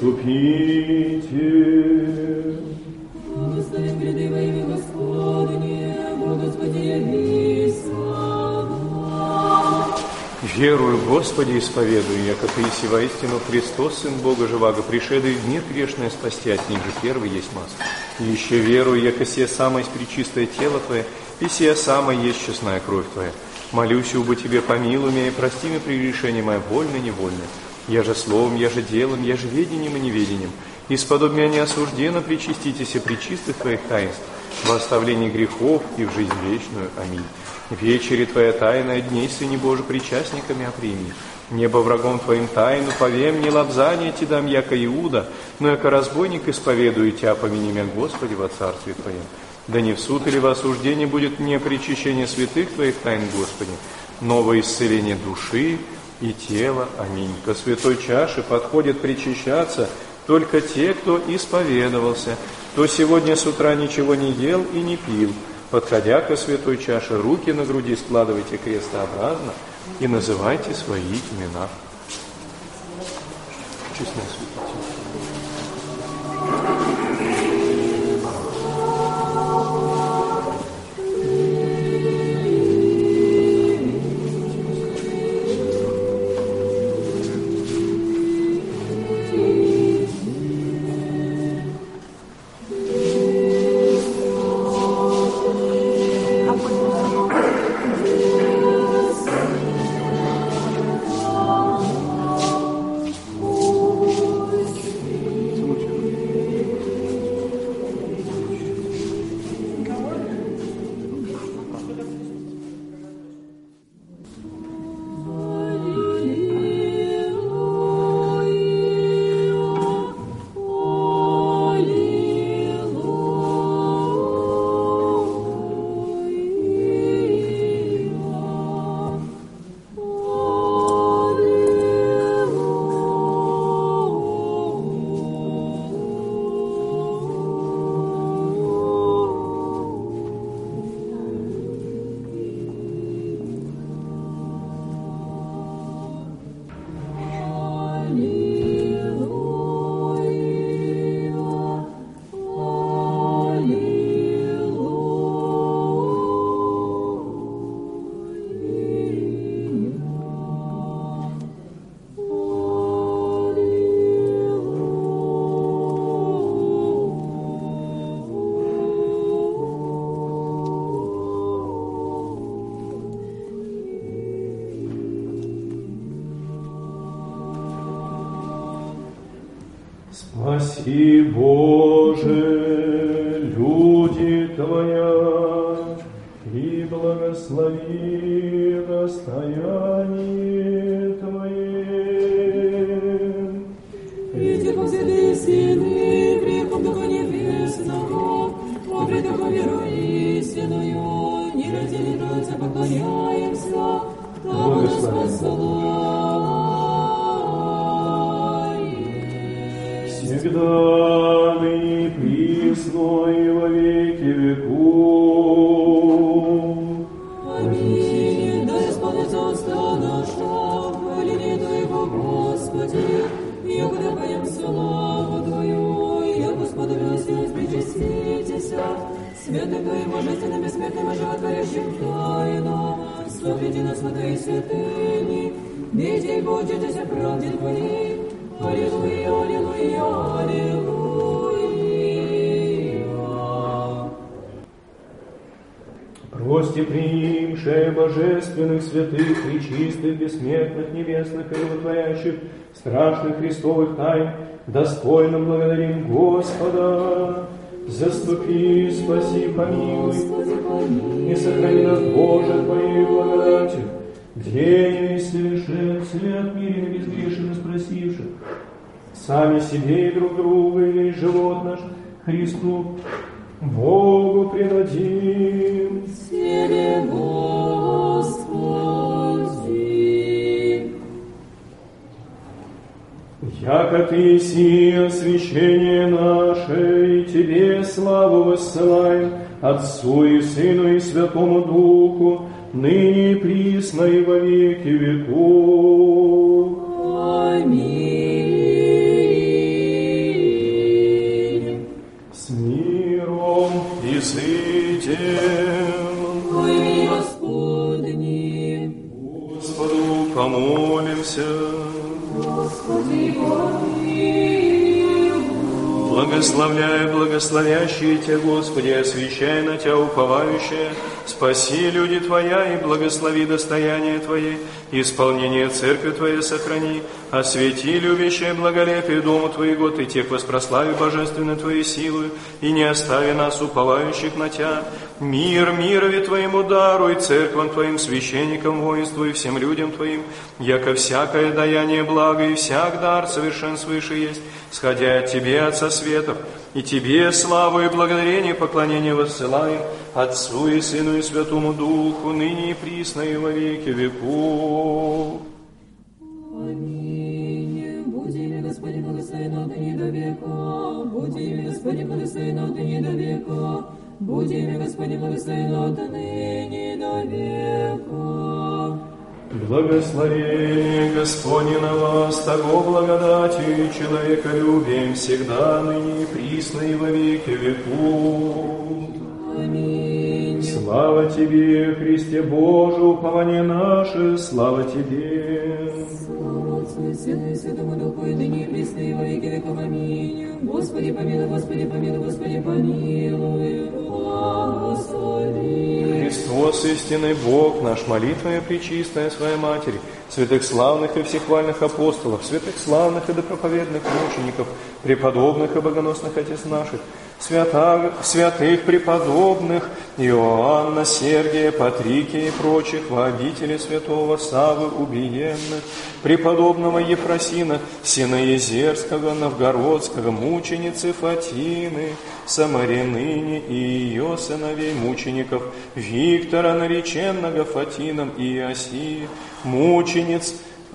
A: приступите.
C: Благословен гряды во имя Господне, Господи, явись слава.
A: Верую, Господи, исповедую, яко Ты иси воистину Христос, Сын Бога Живаго, пришедший в мир грешное спасти, от них же первый есть маска. И еще верую, яко сие самое есть пречистое тело Твое, и сие самое есть честная кровь Твоя. Молюсь, убо Тебе, помилуй меня и прости мне прегрешение мое, вольно, невольно. Я же словом, я же делом, я же ведением и неведением. Исподобь меня неосужденно причаститесь и пречистых Твоих таинств, во оставлении грехов и в жизнь вечную. Аминь. Вечери Твоя тайная, дней, Сыне Божий, причастниками оприми. Небо врагом Твоим тайну, повем, не лобзание Ти дам, яко Иуда, но яко разбойник исповедую Тя, помяни меня, Господи, во Царстве Твоем. Да не в суд или во осуждение будет мне причащение святых Твоих тайн, Господи, новое исцеление души и тела. Аминь. Ко святой чаше подходит причащаться только те, кто исповедовался, кто сегодня с утра ничего не ел и не пил. Подходя ко святой чаше, руки на груди складывайте крестообразно и называйте свои имена. Честно святитель. Спаси, Боже, люди Твоя, и благослови настояние Твое.
C: Видите, повзяли сины, грехом Духа Небесного, обред Духа веру истинную, не ради Троицы поклоняемся, тому нас посылай.
A: Всегда ныне присно и во веки веков.
C: Аминь. Да исполнится уста наша, хваление Твоего, Господи, яко да поем славу Твою, я, Господи, милостивость причаститесь, святым Твоим божественным, бессмертным и животворящим тайнам, служите нас в Твоей святыни, видите и будете правде Твоей. Аллилуйя, аллилуйя, аллилуйя.
A: Прости, приимшие божественных, святых, пречистых, бессмертных, небесных и животворящих, страшных Христовых тайн, достойно благодарим Господа. Заступи, спаси, помилуй, и сохрани нас, Боже, Твоей благодатью, где и совершен свет мирен и безгрешен, спросивших, сами себе и друг друга, и живот наш Христу, Богу предадим.
C: Тебе, Господи.
A: Яко Ты си освящение наше, и Тебе славу воссылаем, Отцу и Сыну и Святому Духу, ныне и присно и во веки веков.
C: Аминь.
A: С миром изыдем.
C: Во имя Господне,
A: Господу помолимся.
C: Господи, помилуй.
A: Благословляя благословящие Тебя, Господи, освящая на Тебя уповающие, спаси люди Твоя и благослови достояние Твое, исполнение Церкви Твоей сохрани, освети любящее благолепие Дому Твоего, Ты тех воспрослави божественной Твоей силою, и не остави нас, уповающих на Тебя. Мир мирови Твоему даруй, церквам Твоим, священникам, воинству и всем людям Твоим, яко всякое даяние блага и всяк дар совершенствующий есть, сходя от Тебе, Отца светов, и Тебе славу и благодарение, поклонение воссылаем, Отцу и Сыну и Святому Духу, ныне и присно и во веки веков.
C: Аминь. Будь имя Господи благословен от ныне до века. Будь имя Господи благословен от ныне до века. Будь имя Господи благословен от ныне до века.
A: Благословение Господне на вас, того благодатью и человеколюбием всегда, ныне и присно и во веки веков.
C: Аминь.
A: Слава Тебе, Христе Боже, упование наше, слава Тебе.
C: Слава Отцу и Сыну и Святому Духу, и ныне и присно и во веки веков. Аминь. Господи помилуй, Господи помилуй, Господи помилуй. Благослови.
A: Христос, истинный Бог наш, молитвами пречистая Своей Матери, святых славных и всехвальных апостолов, святых славных и допроповедных мучеников, преподобных и богоносных отец наших, свята, святых преподобных Иоанна, Сергия, Патрикия и прочих, во обители святого Саввы убиенных, преподобного Ефросина, Синоезерского, Новгородского, мученицы Фатины, Самаряныни и ее сыновей мучеников, Виктора, нареченного Фатином, и Иосии, мучениц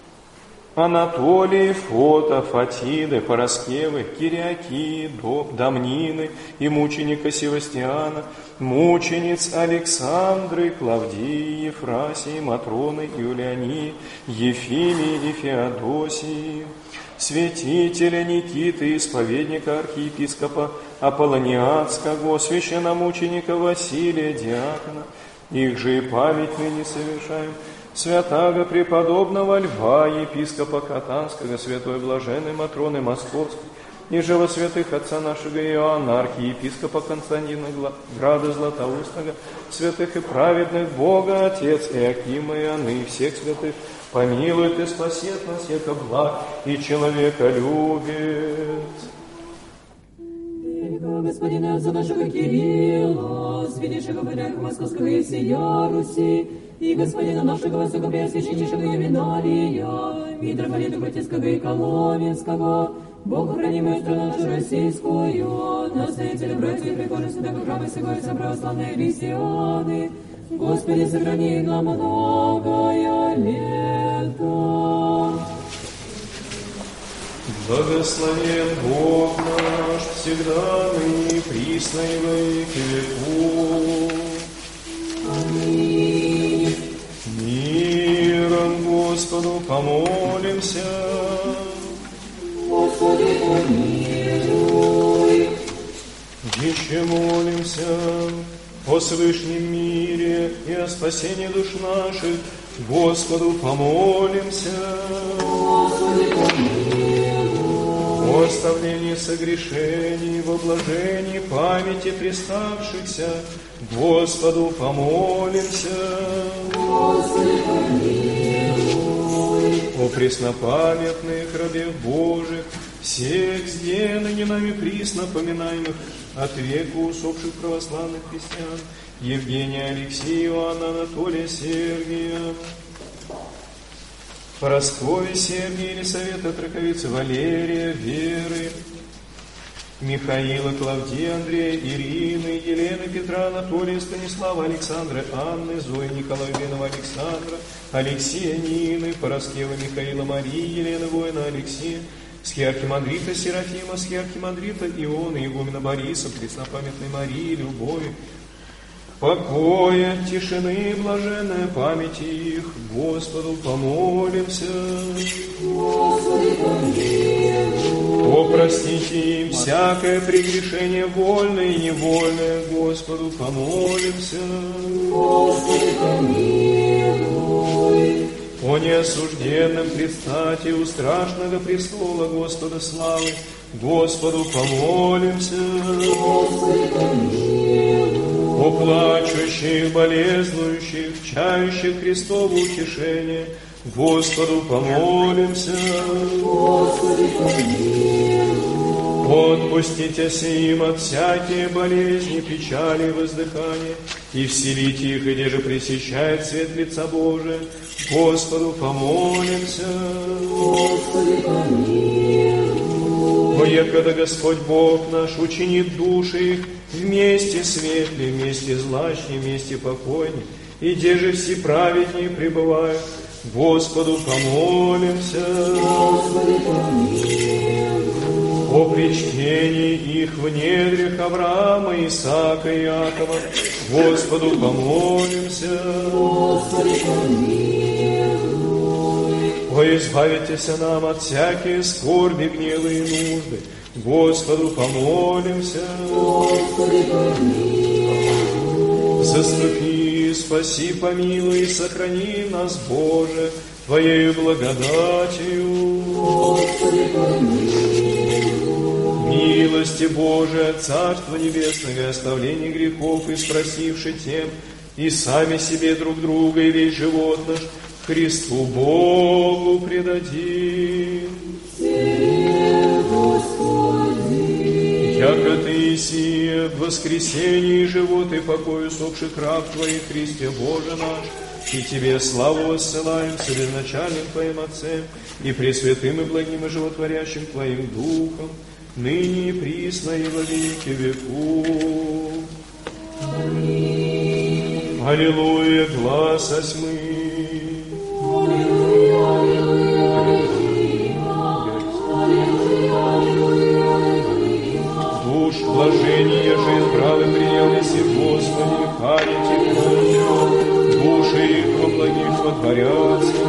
A: Анатолии, Фота, Фатиды, Параскевы, Кириакии, Дамнины и мученика Севастиана, мучениц Александры, Клавдии, Ефрасии, Матроны, Юлиании, Ефимии и Феодосии, святителя Никиты, исповедника архиепископа Аполлониадского, священномученика Василия, диакона, их же и память ныне совершаем, святаго преподобного Льва, епископа Катанского, святой блаженной Матроны Московской, и же во святых отца нашего Иоанна, архиепископа Константина Града Златоустого, святых и праведных Бога, Отец Иакима и Анны, всех святых, помилует и спасет нас, яко благ и человека любит.
C: Великого Господина Отца нашего Кирилла, святейшего патриарха Московского и всея Руси, и Господина нашего Высокопреосвященнейшего Евинария, митрополита Батиского и Коломенского, Бог хранимую страну нашу российскую, настоятеля братьев прихожих святого храма сего и православные христианы, Господи, сохрани их на многое лето.
A: Благословен Бог наш, всегда ныне и присно и во веки веков.
C: Аминь.
A: Миром Господу помолимся.
C: Господи, помилуй.
A: Еще молимся о свышнем мире и о спасении душ наших. Господу помолимся.
C: Господи, помилуй.
A: О оставлении согрешений, в обложении памяти приставшихся, Господу помолимся.
C: Господи, помилуй.
A: О преснопамятных рабах Божих, всех сделанных нами присно поминаемых от века усопших православных христиан, Евгения, Алексея, Иоанна, Анатолия, Сергия, Парасковья, Сергия, Елисавета, Траковицы, Валерия, Веры, Михаила, Клавдия, Андрея, Ирины, Елены, Петра, Анатолия, Станислава, Александра, Анны, Зои, Николая, Ленова, Александра, Алексея, Нины, Параскева, Михаила, Марии, Елены, Воина, Алексея, схиархимандрита Серафима, схиархимандрита Иона, игумена Бориса, преснопамятной Марии, любови, покоя, тишины, блаженная памяти их, Господу помолимся.
C: Господи, помилуй.
A: О, простите им всякое прегрешение вольное и невольное, Господу помолимся.
C: Господи, помилуй.
A: О неосужденном предстате у страшного престола Господа славы, Господу помолимся.
C: Господи, помилуй.
A: О плачущих, болезнующих, чающих Христово утешение, Господу помолимся.
C: Господи, помилуй.
A: Отпустите им от всякие болезни, печали, воздыхания, и вселите их, и где же пресещает свет лица Божия, Господу помолимся.
C: Господи, помилуй.
A: О, якогда Господь Бог наш учинит души их вместе светлее, вместе злачнее, вместе покойнее, и где же все праведнее пребывают, Господу помолимся.
C: Господи, помилуй.
A: О причтении их в недрях Авраама, Исаака и Иакова, Господу помолимся.
C: Господи, помилуй.
A: О, избавитесь нам от всякие скорби, гневы и нужды, Господу помолимся.
C: Господи, помилуй.
A: Заступи, спаси, помилуй и сохрани нас, Боже, Твоею благодатью.
C: Господи, помилуй.
A: Милости Божия, Царство Небесное и оставление грехов, и спросивши тем, и сами себе друг друга, и весь живот наш Христу Богу предадим.
C: Тебе, Господи.
A: Яко Ты, сие, в воскресении живот и покой усопших раб Твоих, Христе Боже наш, и Тебе славу воссылаем с безначальным Твоим Отцем, и пресвятым и благим и животворящим Твоим Духом, ныне и присно и во веки веков.
C: Аминь.
A: Аллилуйя, глас осьмы.
C: Аллилуйя, аллилуйя, аллилуйя, аллилуйя, аллилуйя.
A: Душ блажения же избрал и принял, если Господи, харите кровью, души их во благих водворятся.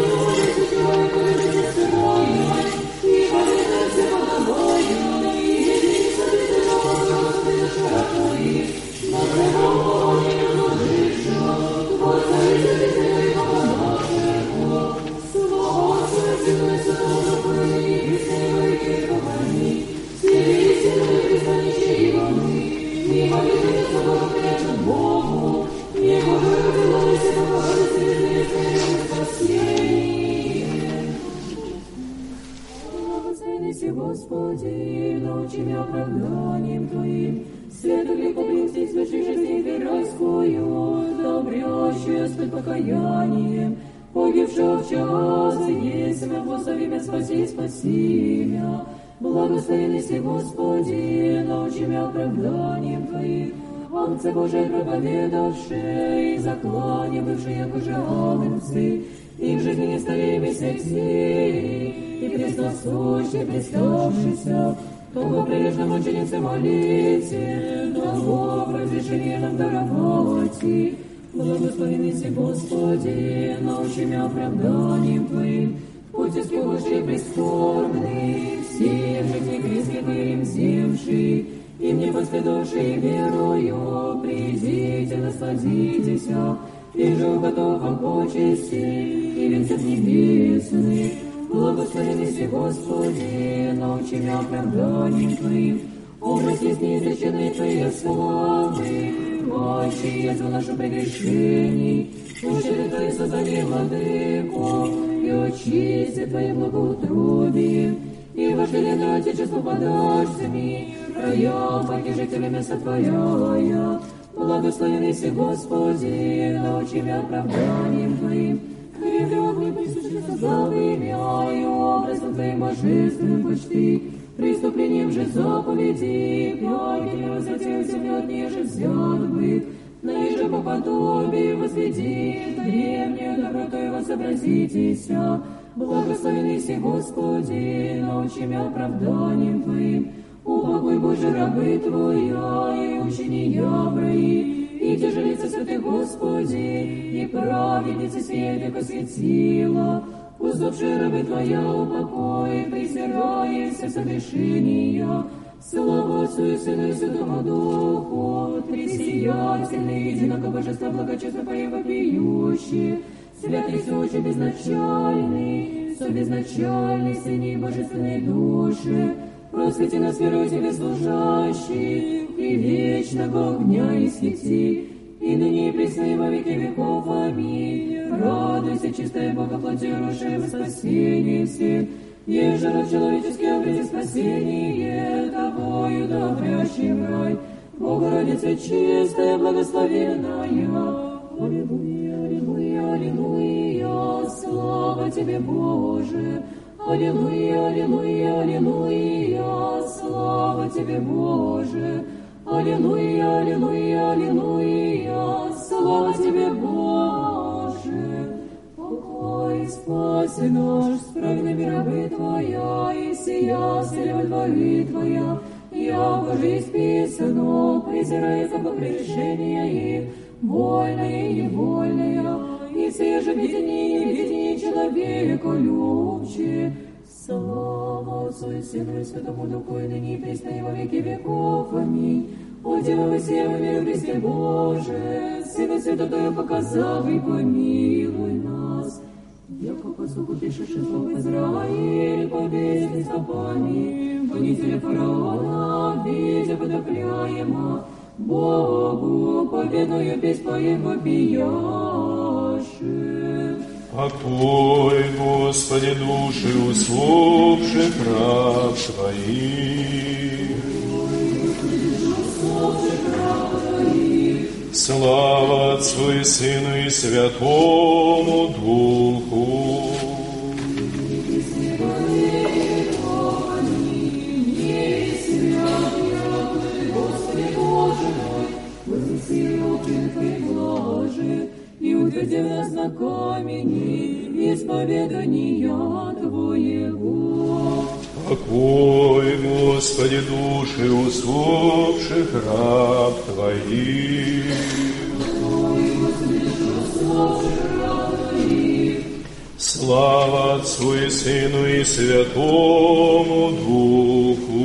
C: Господи, научи меня оправданием Твоим, святых грехов принести святых жизней веройскую, добрящую спать покаянием, погибшего в час, есть меня, Господи, меня спаси, спаси меня. Благословенный си, Господи, научи меня оправданием Твоим, Отце Божие проповедавший, и заклане бывшие, як уже агнцы, и в жизни не старими сексии, и пресносущий, представшийся, того прилежно мученице молите, того разрешение нам даровати. Благословенный си, Господи, научи меня оправданием Твоим, путь искуший прискорбный, все в жизни крестных им земший, и мне последовавший верою, придите, насладитесь, и же готовом почести, и венцев небесный. Благословенный си, Господи, научи меня оправданием Твоим, образи снизоченной Твоей славы, очи язва нашу прегрешений, ущели Твои создания, Владыко, и очисти Твои благоутробие, и вожделенное Отечество подарцами, края, паки жителями сотворяя. Благословенный си, Господи, научи меня оправданием Твоим, греховный присущий славы имя, и образом Твоим божественным почти, преступлением же заповеди, пьянью затем землет ниже взят быт, наиже по подобию возведи, древнюю доброту его сообразитесь, Благословенный си Господи, научи меня оправданием Твоим. Упокой, Боже, рабы Твоя, и учени яврои, и тяжелица святых Господи, и праведница сия века светила. Усопшие рабы Твоя упокой, присирая все согрешения. Слава Отцу и Сыну и Святому Духу, трисиятельный, единого Божества, благочестно поем вопиющие, святый сущий безначальный, собезначальный, Сыне и божественной души, просвети нас, верой Тебе служащих, и вечного огня и свети, и ныне и присно и во веки веков. Аминь. Радуйся, чистая Бога, плотирующая во спасение всех, еже род человеческий обрези спасение, тобою да обрящий в рай. Богородица чистая, благословенная, аллилуйя, аллилуйя, аллилуйя, слава Тебе, Боже. Аллилуйя, аллилуйя, аллилуйя, слава Тебе, Боже. Аллилуйя, аллилуйя, аллилуйя, слава Тебе, Боже. Покой, спаси наш, справедливый рабы Твоя, и сия вселя дворы Твоя, яко жизнь писано, презирая за погрешения их, вольная и невольная, и все же видение, видение человека любче. Слава Отцу и Сыну и Святому Духу, и ныне и присно и во веки веков. Аминь. О Дева Сия, в мире Христе Боже, Сына Святого показав, и помилуй нас. Яко по слуху пишешь слово Израиль, победный стопами, гонителя фараона, видя подопляема, Богу победную песнь поем вопияши.
A: Покой, Господи, души усопших раб Твоих. Слава Отцу и Сыну и Святому Духу.
C: И утверди нас на камени исповедания Твоего.
A: Покой, Господи, души усопших раб Твоих.
C: Покой, Господи, души усопших раб Твоих.
A: Слава Отцу и Сыну и Святому Духу.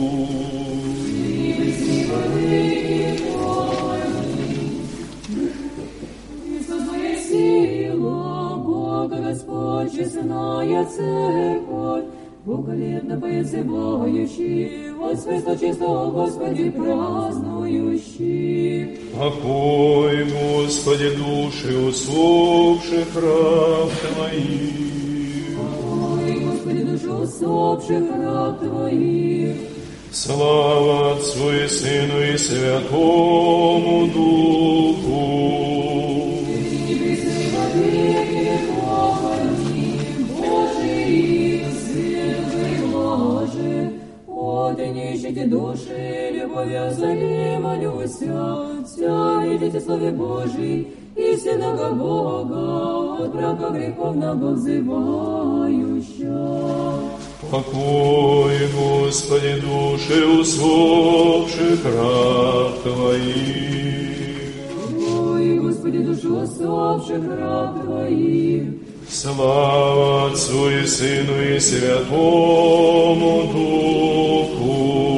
C: Господь, честная церковь, Боголепно поясывающий, воскресло чистого Господи празднующий.
A: Покой, Господи, души усопших раб Твоих.
C: Покой, Господи, души усопших раб Твоих.
A: Слава Отцу и Сыну и Святому Духу.
C: Нищите души, любовью зале молюся, вся видите славе Божий, и всего Бога, от брака греховного взывающая.
A: Покой, Господи, души усопших раб Твоих.
C: Покой, Господи, души усопших раб Твоих.
A: Слава Отцу и Сыну и Святому Духу.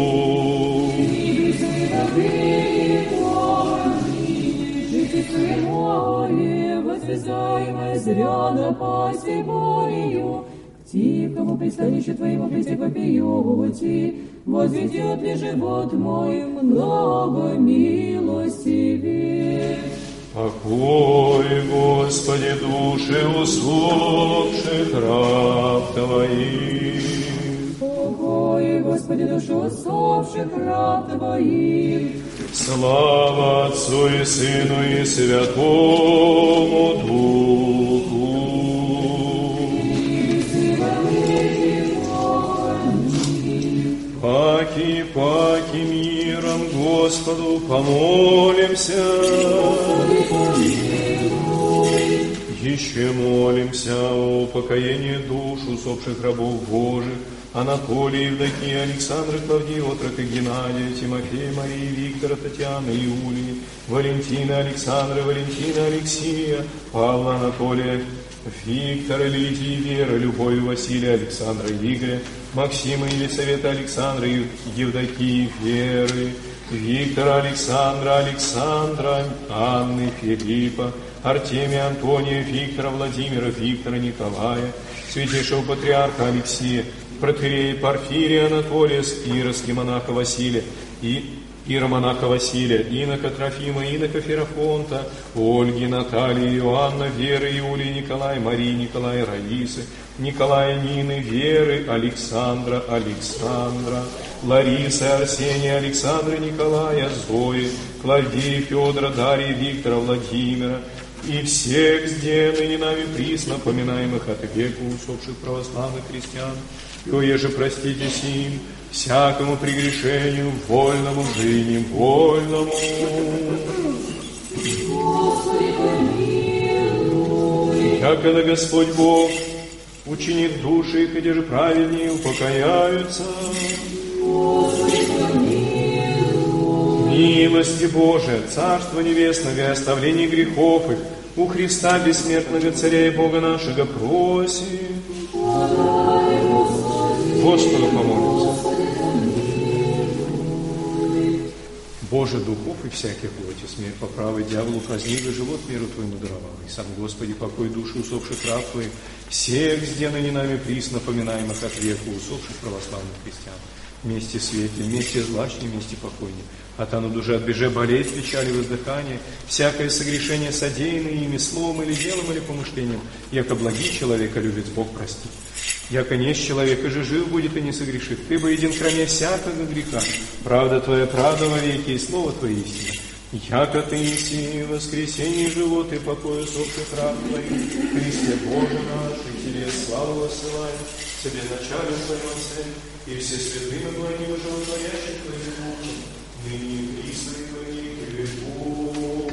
C: Возвязаемое зря напасти Борию, к тихому пристанищу Твоему прийти попьете, возведет ли живот мой много милостивее.
A: Покой, Господи, души усопших раб Твоих.
C: Покой, Господи, души усопших раб Твоих.
A: Слава Отцу и Сыну и Святому Духу. Паки, паки миром Господу помолимся. Еще молимся о упокоении душ усопших рабов Божьих, Анатолия, Евдокии, Александра, Клавдии, Отрока, Геннадия, Тимофея, Марии, Виктора, Татьяны, Юлии, Валентина, Александра, Валентина, Алексея, Павла, Анатолия, Виктора, Лидии, Веры, Любови, Василия, Александра, Игоря, Максима, Елисавета, Александра, Евдокии, Веры, Виктора, Александра, Александра, Анны, Филиппа, Артемия, Антония, Виктора, Владимира, Виктора, Николая, святейшего патриарха Алексея, протоиерея Порфирия, Анатолия, Спироски, монаха Василия и иеромонаха Василия, инока Трофима, инока Ферафонта, Ольги, Натальи, Иоанна, Веры, Юлии, Николая, Марии, Николая, Раисы, Николая, Нины, Веры, Александра, Александра, Ларисы, Арсения, Александра, Николая, Зои, Клавдии, Федора, Дарьи, Виктора, Владимира, и всех где ныне нами присно поминаемых от века усопших православных христиан, и оеже проститесь им всякому прегрешению, вольному, же и невольному. Якогда Господь Бог учинит души их, и же праведнее упокояются. Милости Божия, Царство Небесного и оставление грехов их у Христа бессмертного Царя и Бога нашего просим. Господу помолимся. Боже, духов и всяких плоти, смерть по правой дьяволу празднивый живот миру Твоему даровал. И сам, Господи, покой души усопших раб Твоих, всех сделанных нами присно поминаемых от века усопших православных христиан. Вместе свете, вместе злачне, вместе покойне. От оно душе отбеже болезнь, печали, воздыхание, всякое согрешение, содеянное ими словом или делом, или помышлением, яко благий человека любит Бог простить. Яко несть человека же жив будет и не согрешит. Ты бы един кроме всякого греха. Правда Твоя правда во веки, и слово Твое истина. Яко Ты неси воскресенье, живот и покой усопших раб Твоих, Христе Боже наш, и Тебе славу воссылаем, Тебе начале Твоем Отце, и все святые благими животворящих Твоих Богом, ныне и присно и во веки веков.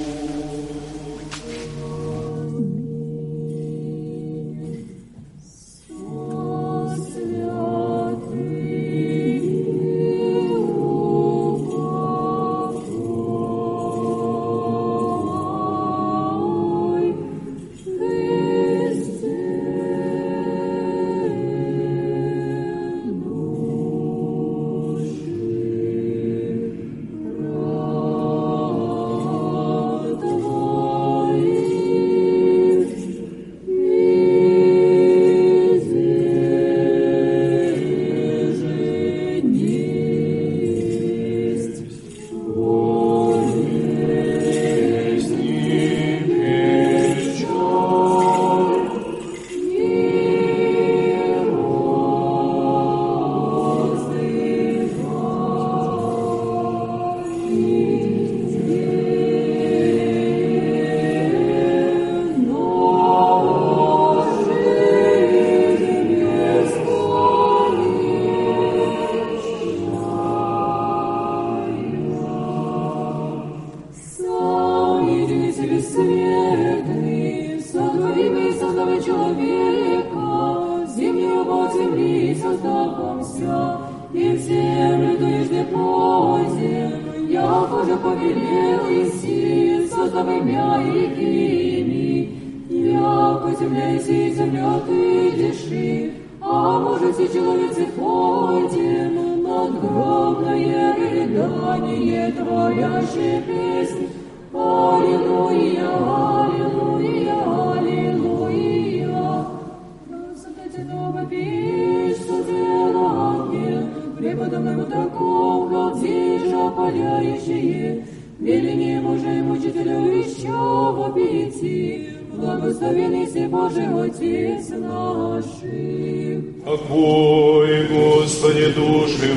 A: Покой, Господи, души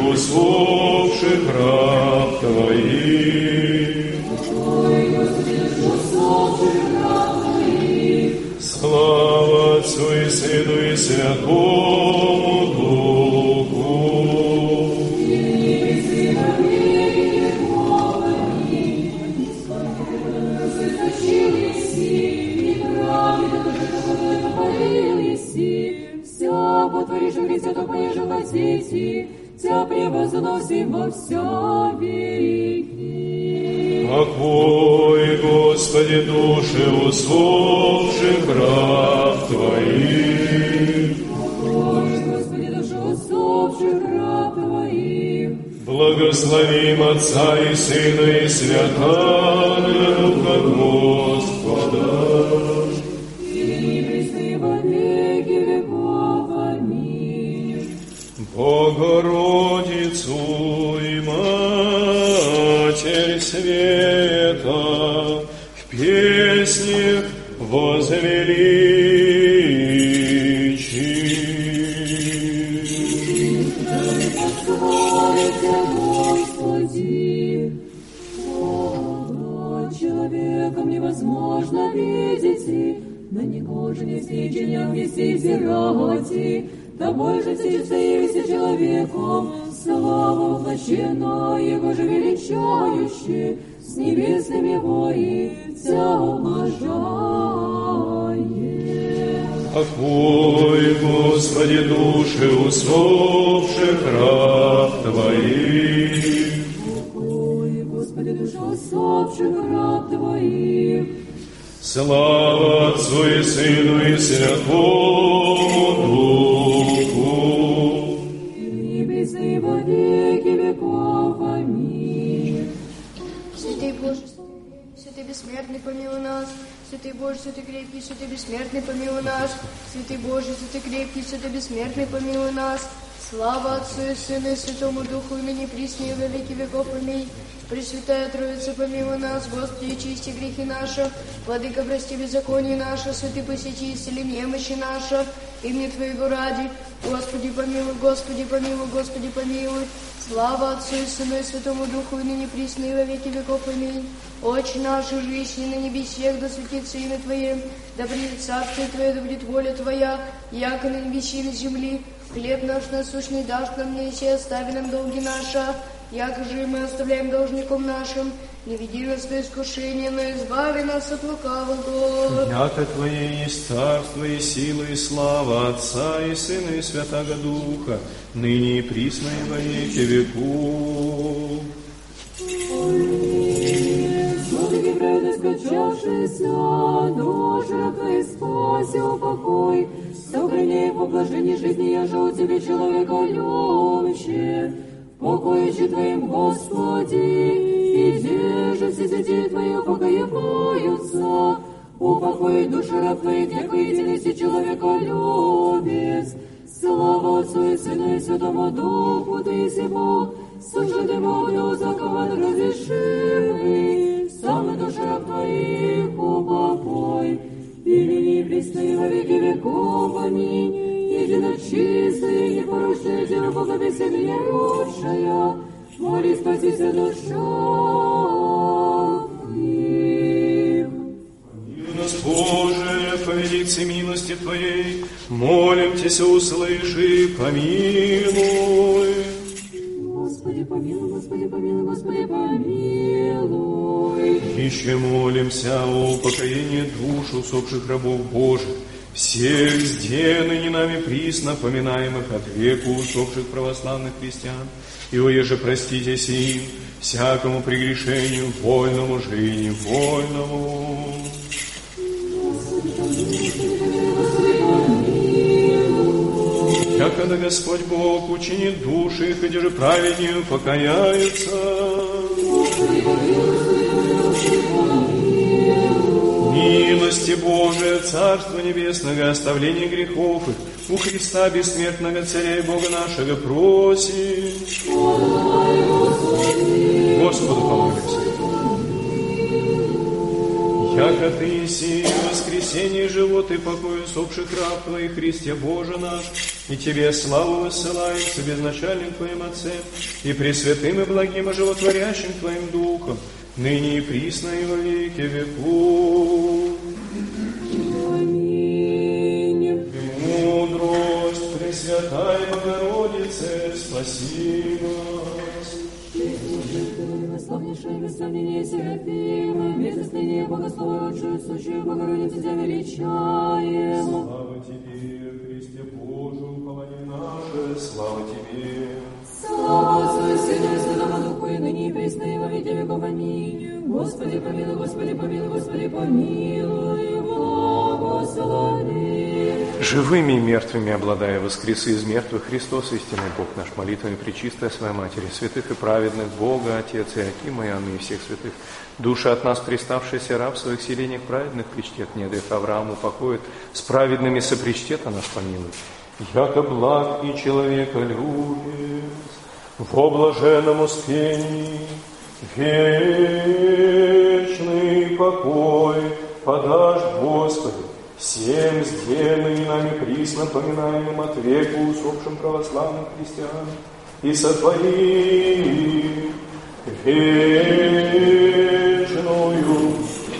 A: усопших раб Твоих. Покой, Господи, усопших раб Твоих. Слава Отцу и Сыну и Святому Духу. И Сына веки вековни. Святочили си и праведно.
C: творишь в Христе, то понеже хотите, Тя превозносим во вся веки.
A: Покой, Господи, души усопших раб Твоих.
C: Покой, Господи, души усопших раб Твоих.
A: Благословим Отца и Сына и Святаго Духа Господа.
C: И пресны во веки веков. Аминь.
A: Богородицу и Матерь Света в песнях возвеличим.
C: Славите, Господи! Бога человеком невозможно видеть, да негоже не сничением вести зирати, тобой же сечется явися человеком, славу воплощена его же величающий, с небесными вои Тя умножает.
A: Покой, Господи, души усопших раб Твоих.
C: Покой, Господи, душа усопших раб Твоих.
A: Слава Отцу и Сыну и Святому Духу.
C: И пресны во веки веков. Аминь.
F: Святый Боже, святый бессмертный, помилуй нас. Святый Боже, святый крепкий, святый бессмертный, помилуй нас. Святый Боже, святый крепкий, святый бессмертный, помилуй нас. Слава Отцу и Сыну и Святому Духу, и ныне присно и во веки веков. Аминь. Пресвятая Троица, помилуй нас, Господи, очисти грехи наши, Владыка, прости беззаконие наше, Святый, посети, исцели немощи наши, имени Твоего ради. Господи, помилуй, Господи, помилуй, Господи, помилуй. Слава Отцу и Сыну и Святому Духу, и ныне присно и во веки веков. Аминь. Отче наш, живущий на небесех, да светится имя Твое, да придет царствие Твое, да будет воля Твоя, яко на небеси и на земли. Хлеб наш насущный дашь нам днесь, остави нам долги наши, яко же и мы оставляем должником нашим. Не веди нас на искушение, но избави нас от лукавого.
A: Яко Твое есть царство и сила и слава Отца и Сына и Святаго Духа, ныне и присно и во веки веков.
C: Владыки правды скачавшийся, душа раб спаси, упокой, сохраняй по блаженной жизни, я же у Тебя человека любящий. В покоище Твоим, Господи, и где же все дети Твои упокоиваются? Упокой души раб Твоих, яко единости человека любец. Слава Отцу и Сыну и Святому Духу, Ты и Бог, служи Богу, закован разрешимый, самый души раб Твоих упокой, и ныне присно и во веки веков. Аминь. Единочистая, непорочная Дева Бога, беседная лучшая, моли спасися душа их.
A: Помилуй нас, Боже, по великой милости Твоей, молим Тебя, услыши, помилуй.
C: Господи, помилуй, Господи, помилуй, Господи, помилуй.
A: Еще молимся о упокоении душ усопших рабов Божьих, всех сделанных нами присно поминаемых от веку усопших православных христиан, и оеже проститесь им всякому прегрешению, вольному же и невольному. Якогда Господь Бог учинит души их, где же праведнее покаяются. Милости Божия, Царство Небесного, оставление грехов их, у Христа Бессмертного Царя и Бога нашего просим. Господу помолимся. Яко Ты еси воскресение, живот и покой усопших раб Твоих, Христе Боже наш, и Тебе славу высылаем с безначальным Твоим Отцем и пресвятым и благим и животворящим Твоим Духом, ныне и присно и во веки веков.
C: Аминь.
A: Мудрость Пресвятай Богородице, спаси нас.
C: Славнейшее без сомнения Серафима, безостыние богословующую сущую Богородицу Тебя величаем.
A: Слава Тебе, Христе Божий, упование слава Тебе.
C: Слава Отцу и Сыну и Святому Духу, и ныне и присно, и во веки веков. Аминь. Господи помилуй, Господи помилуй, Господи помилуй, благослови.
A: Живыми и мертвыми обладая, воскресы из мертвых, Христос, истинный Бог наш, молитвами пречистая Своей Матери, святых и праведных, Бога, Отец и Акима, и Анны, и всех святых, души от нас приставшиеся раб в своих селениях праведных причтет, недрах Авраам упокоит, с праведными сопричтет, а нас помилует. Яко благ и человека любит, во блаженном успении, вечный покой подашь, Господи, всем сделанным нами присно поминаемым от веку усопшим православным христианам, и сотвори вечную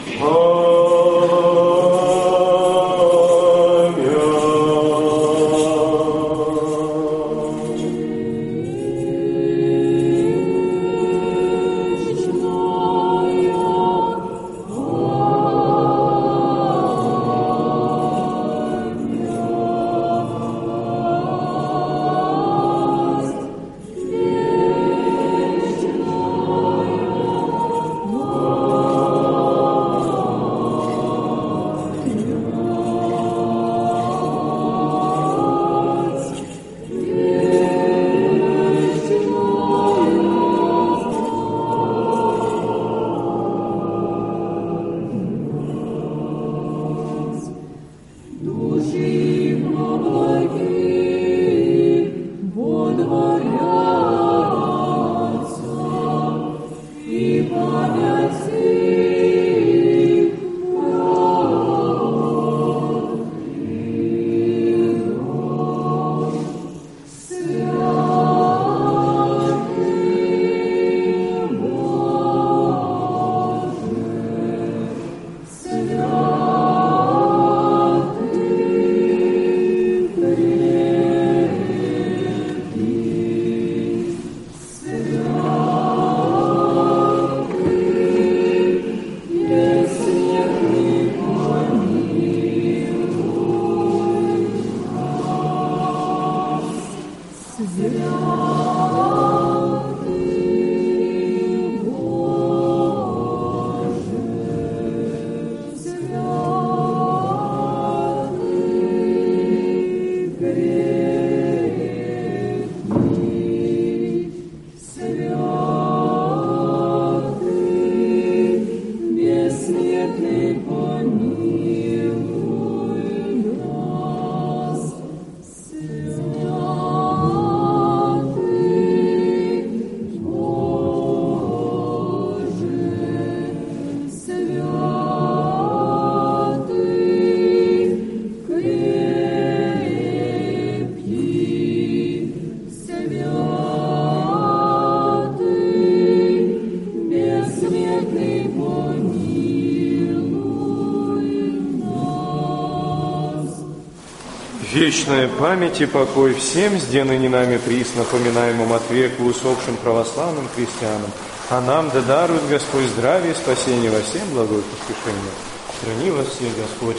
A: Вечная память и покой всем, сделанным нами присно, поминаемым от века усопшим православным христианам, а нам да дарует Господь здравие и спасение во всем благое поспешение. Храни вас всех Господь.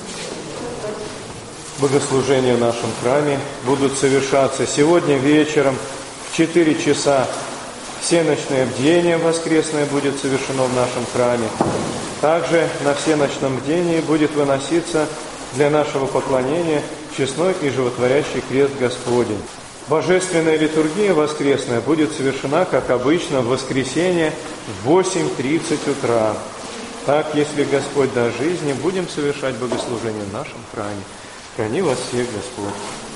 A: Богослужения в нашем храме будут совершаться сегодня вечером в четыре часа. Всеночное бдение воскресное будет совершено в нашем храме. Также на всеночном бдении будет выноситься для нашего поклонения честной и животворящий крест Господень. Божественная литургия воскресная будет совершена, как обычно, в воскресенье в восемь тридцать утра. Так, если Господь даст жизни, будем совершать богослужение в нашем храме. Храни вас всех Господь.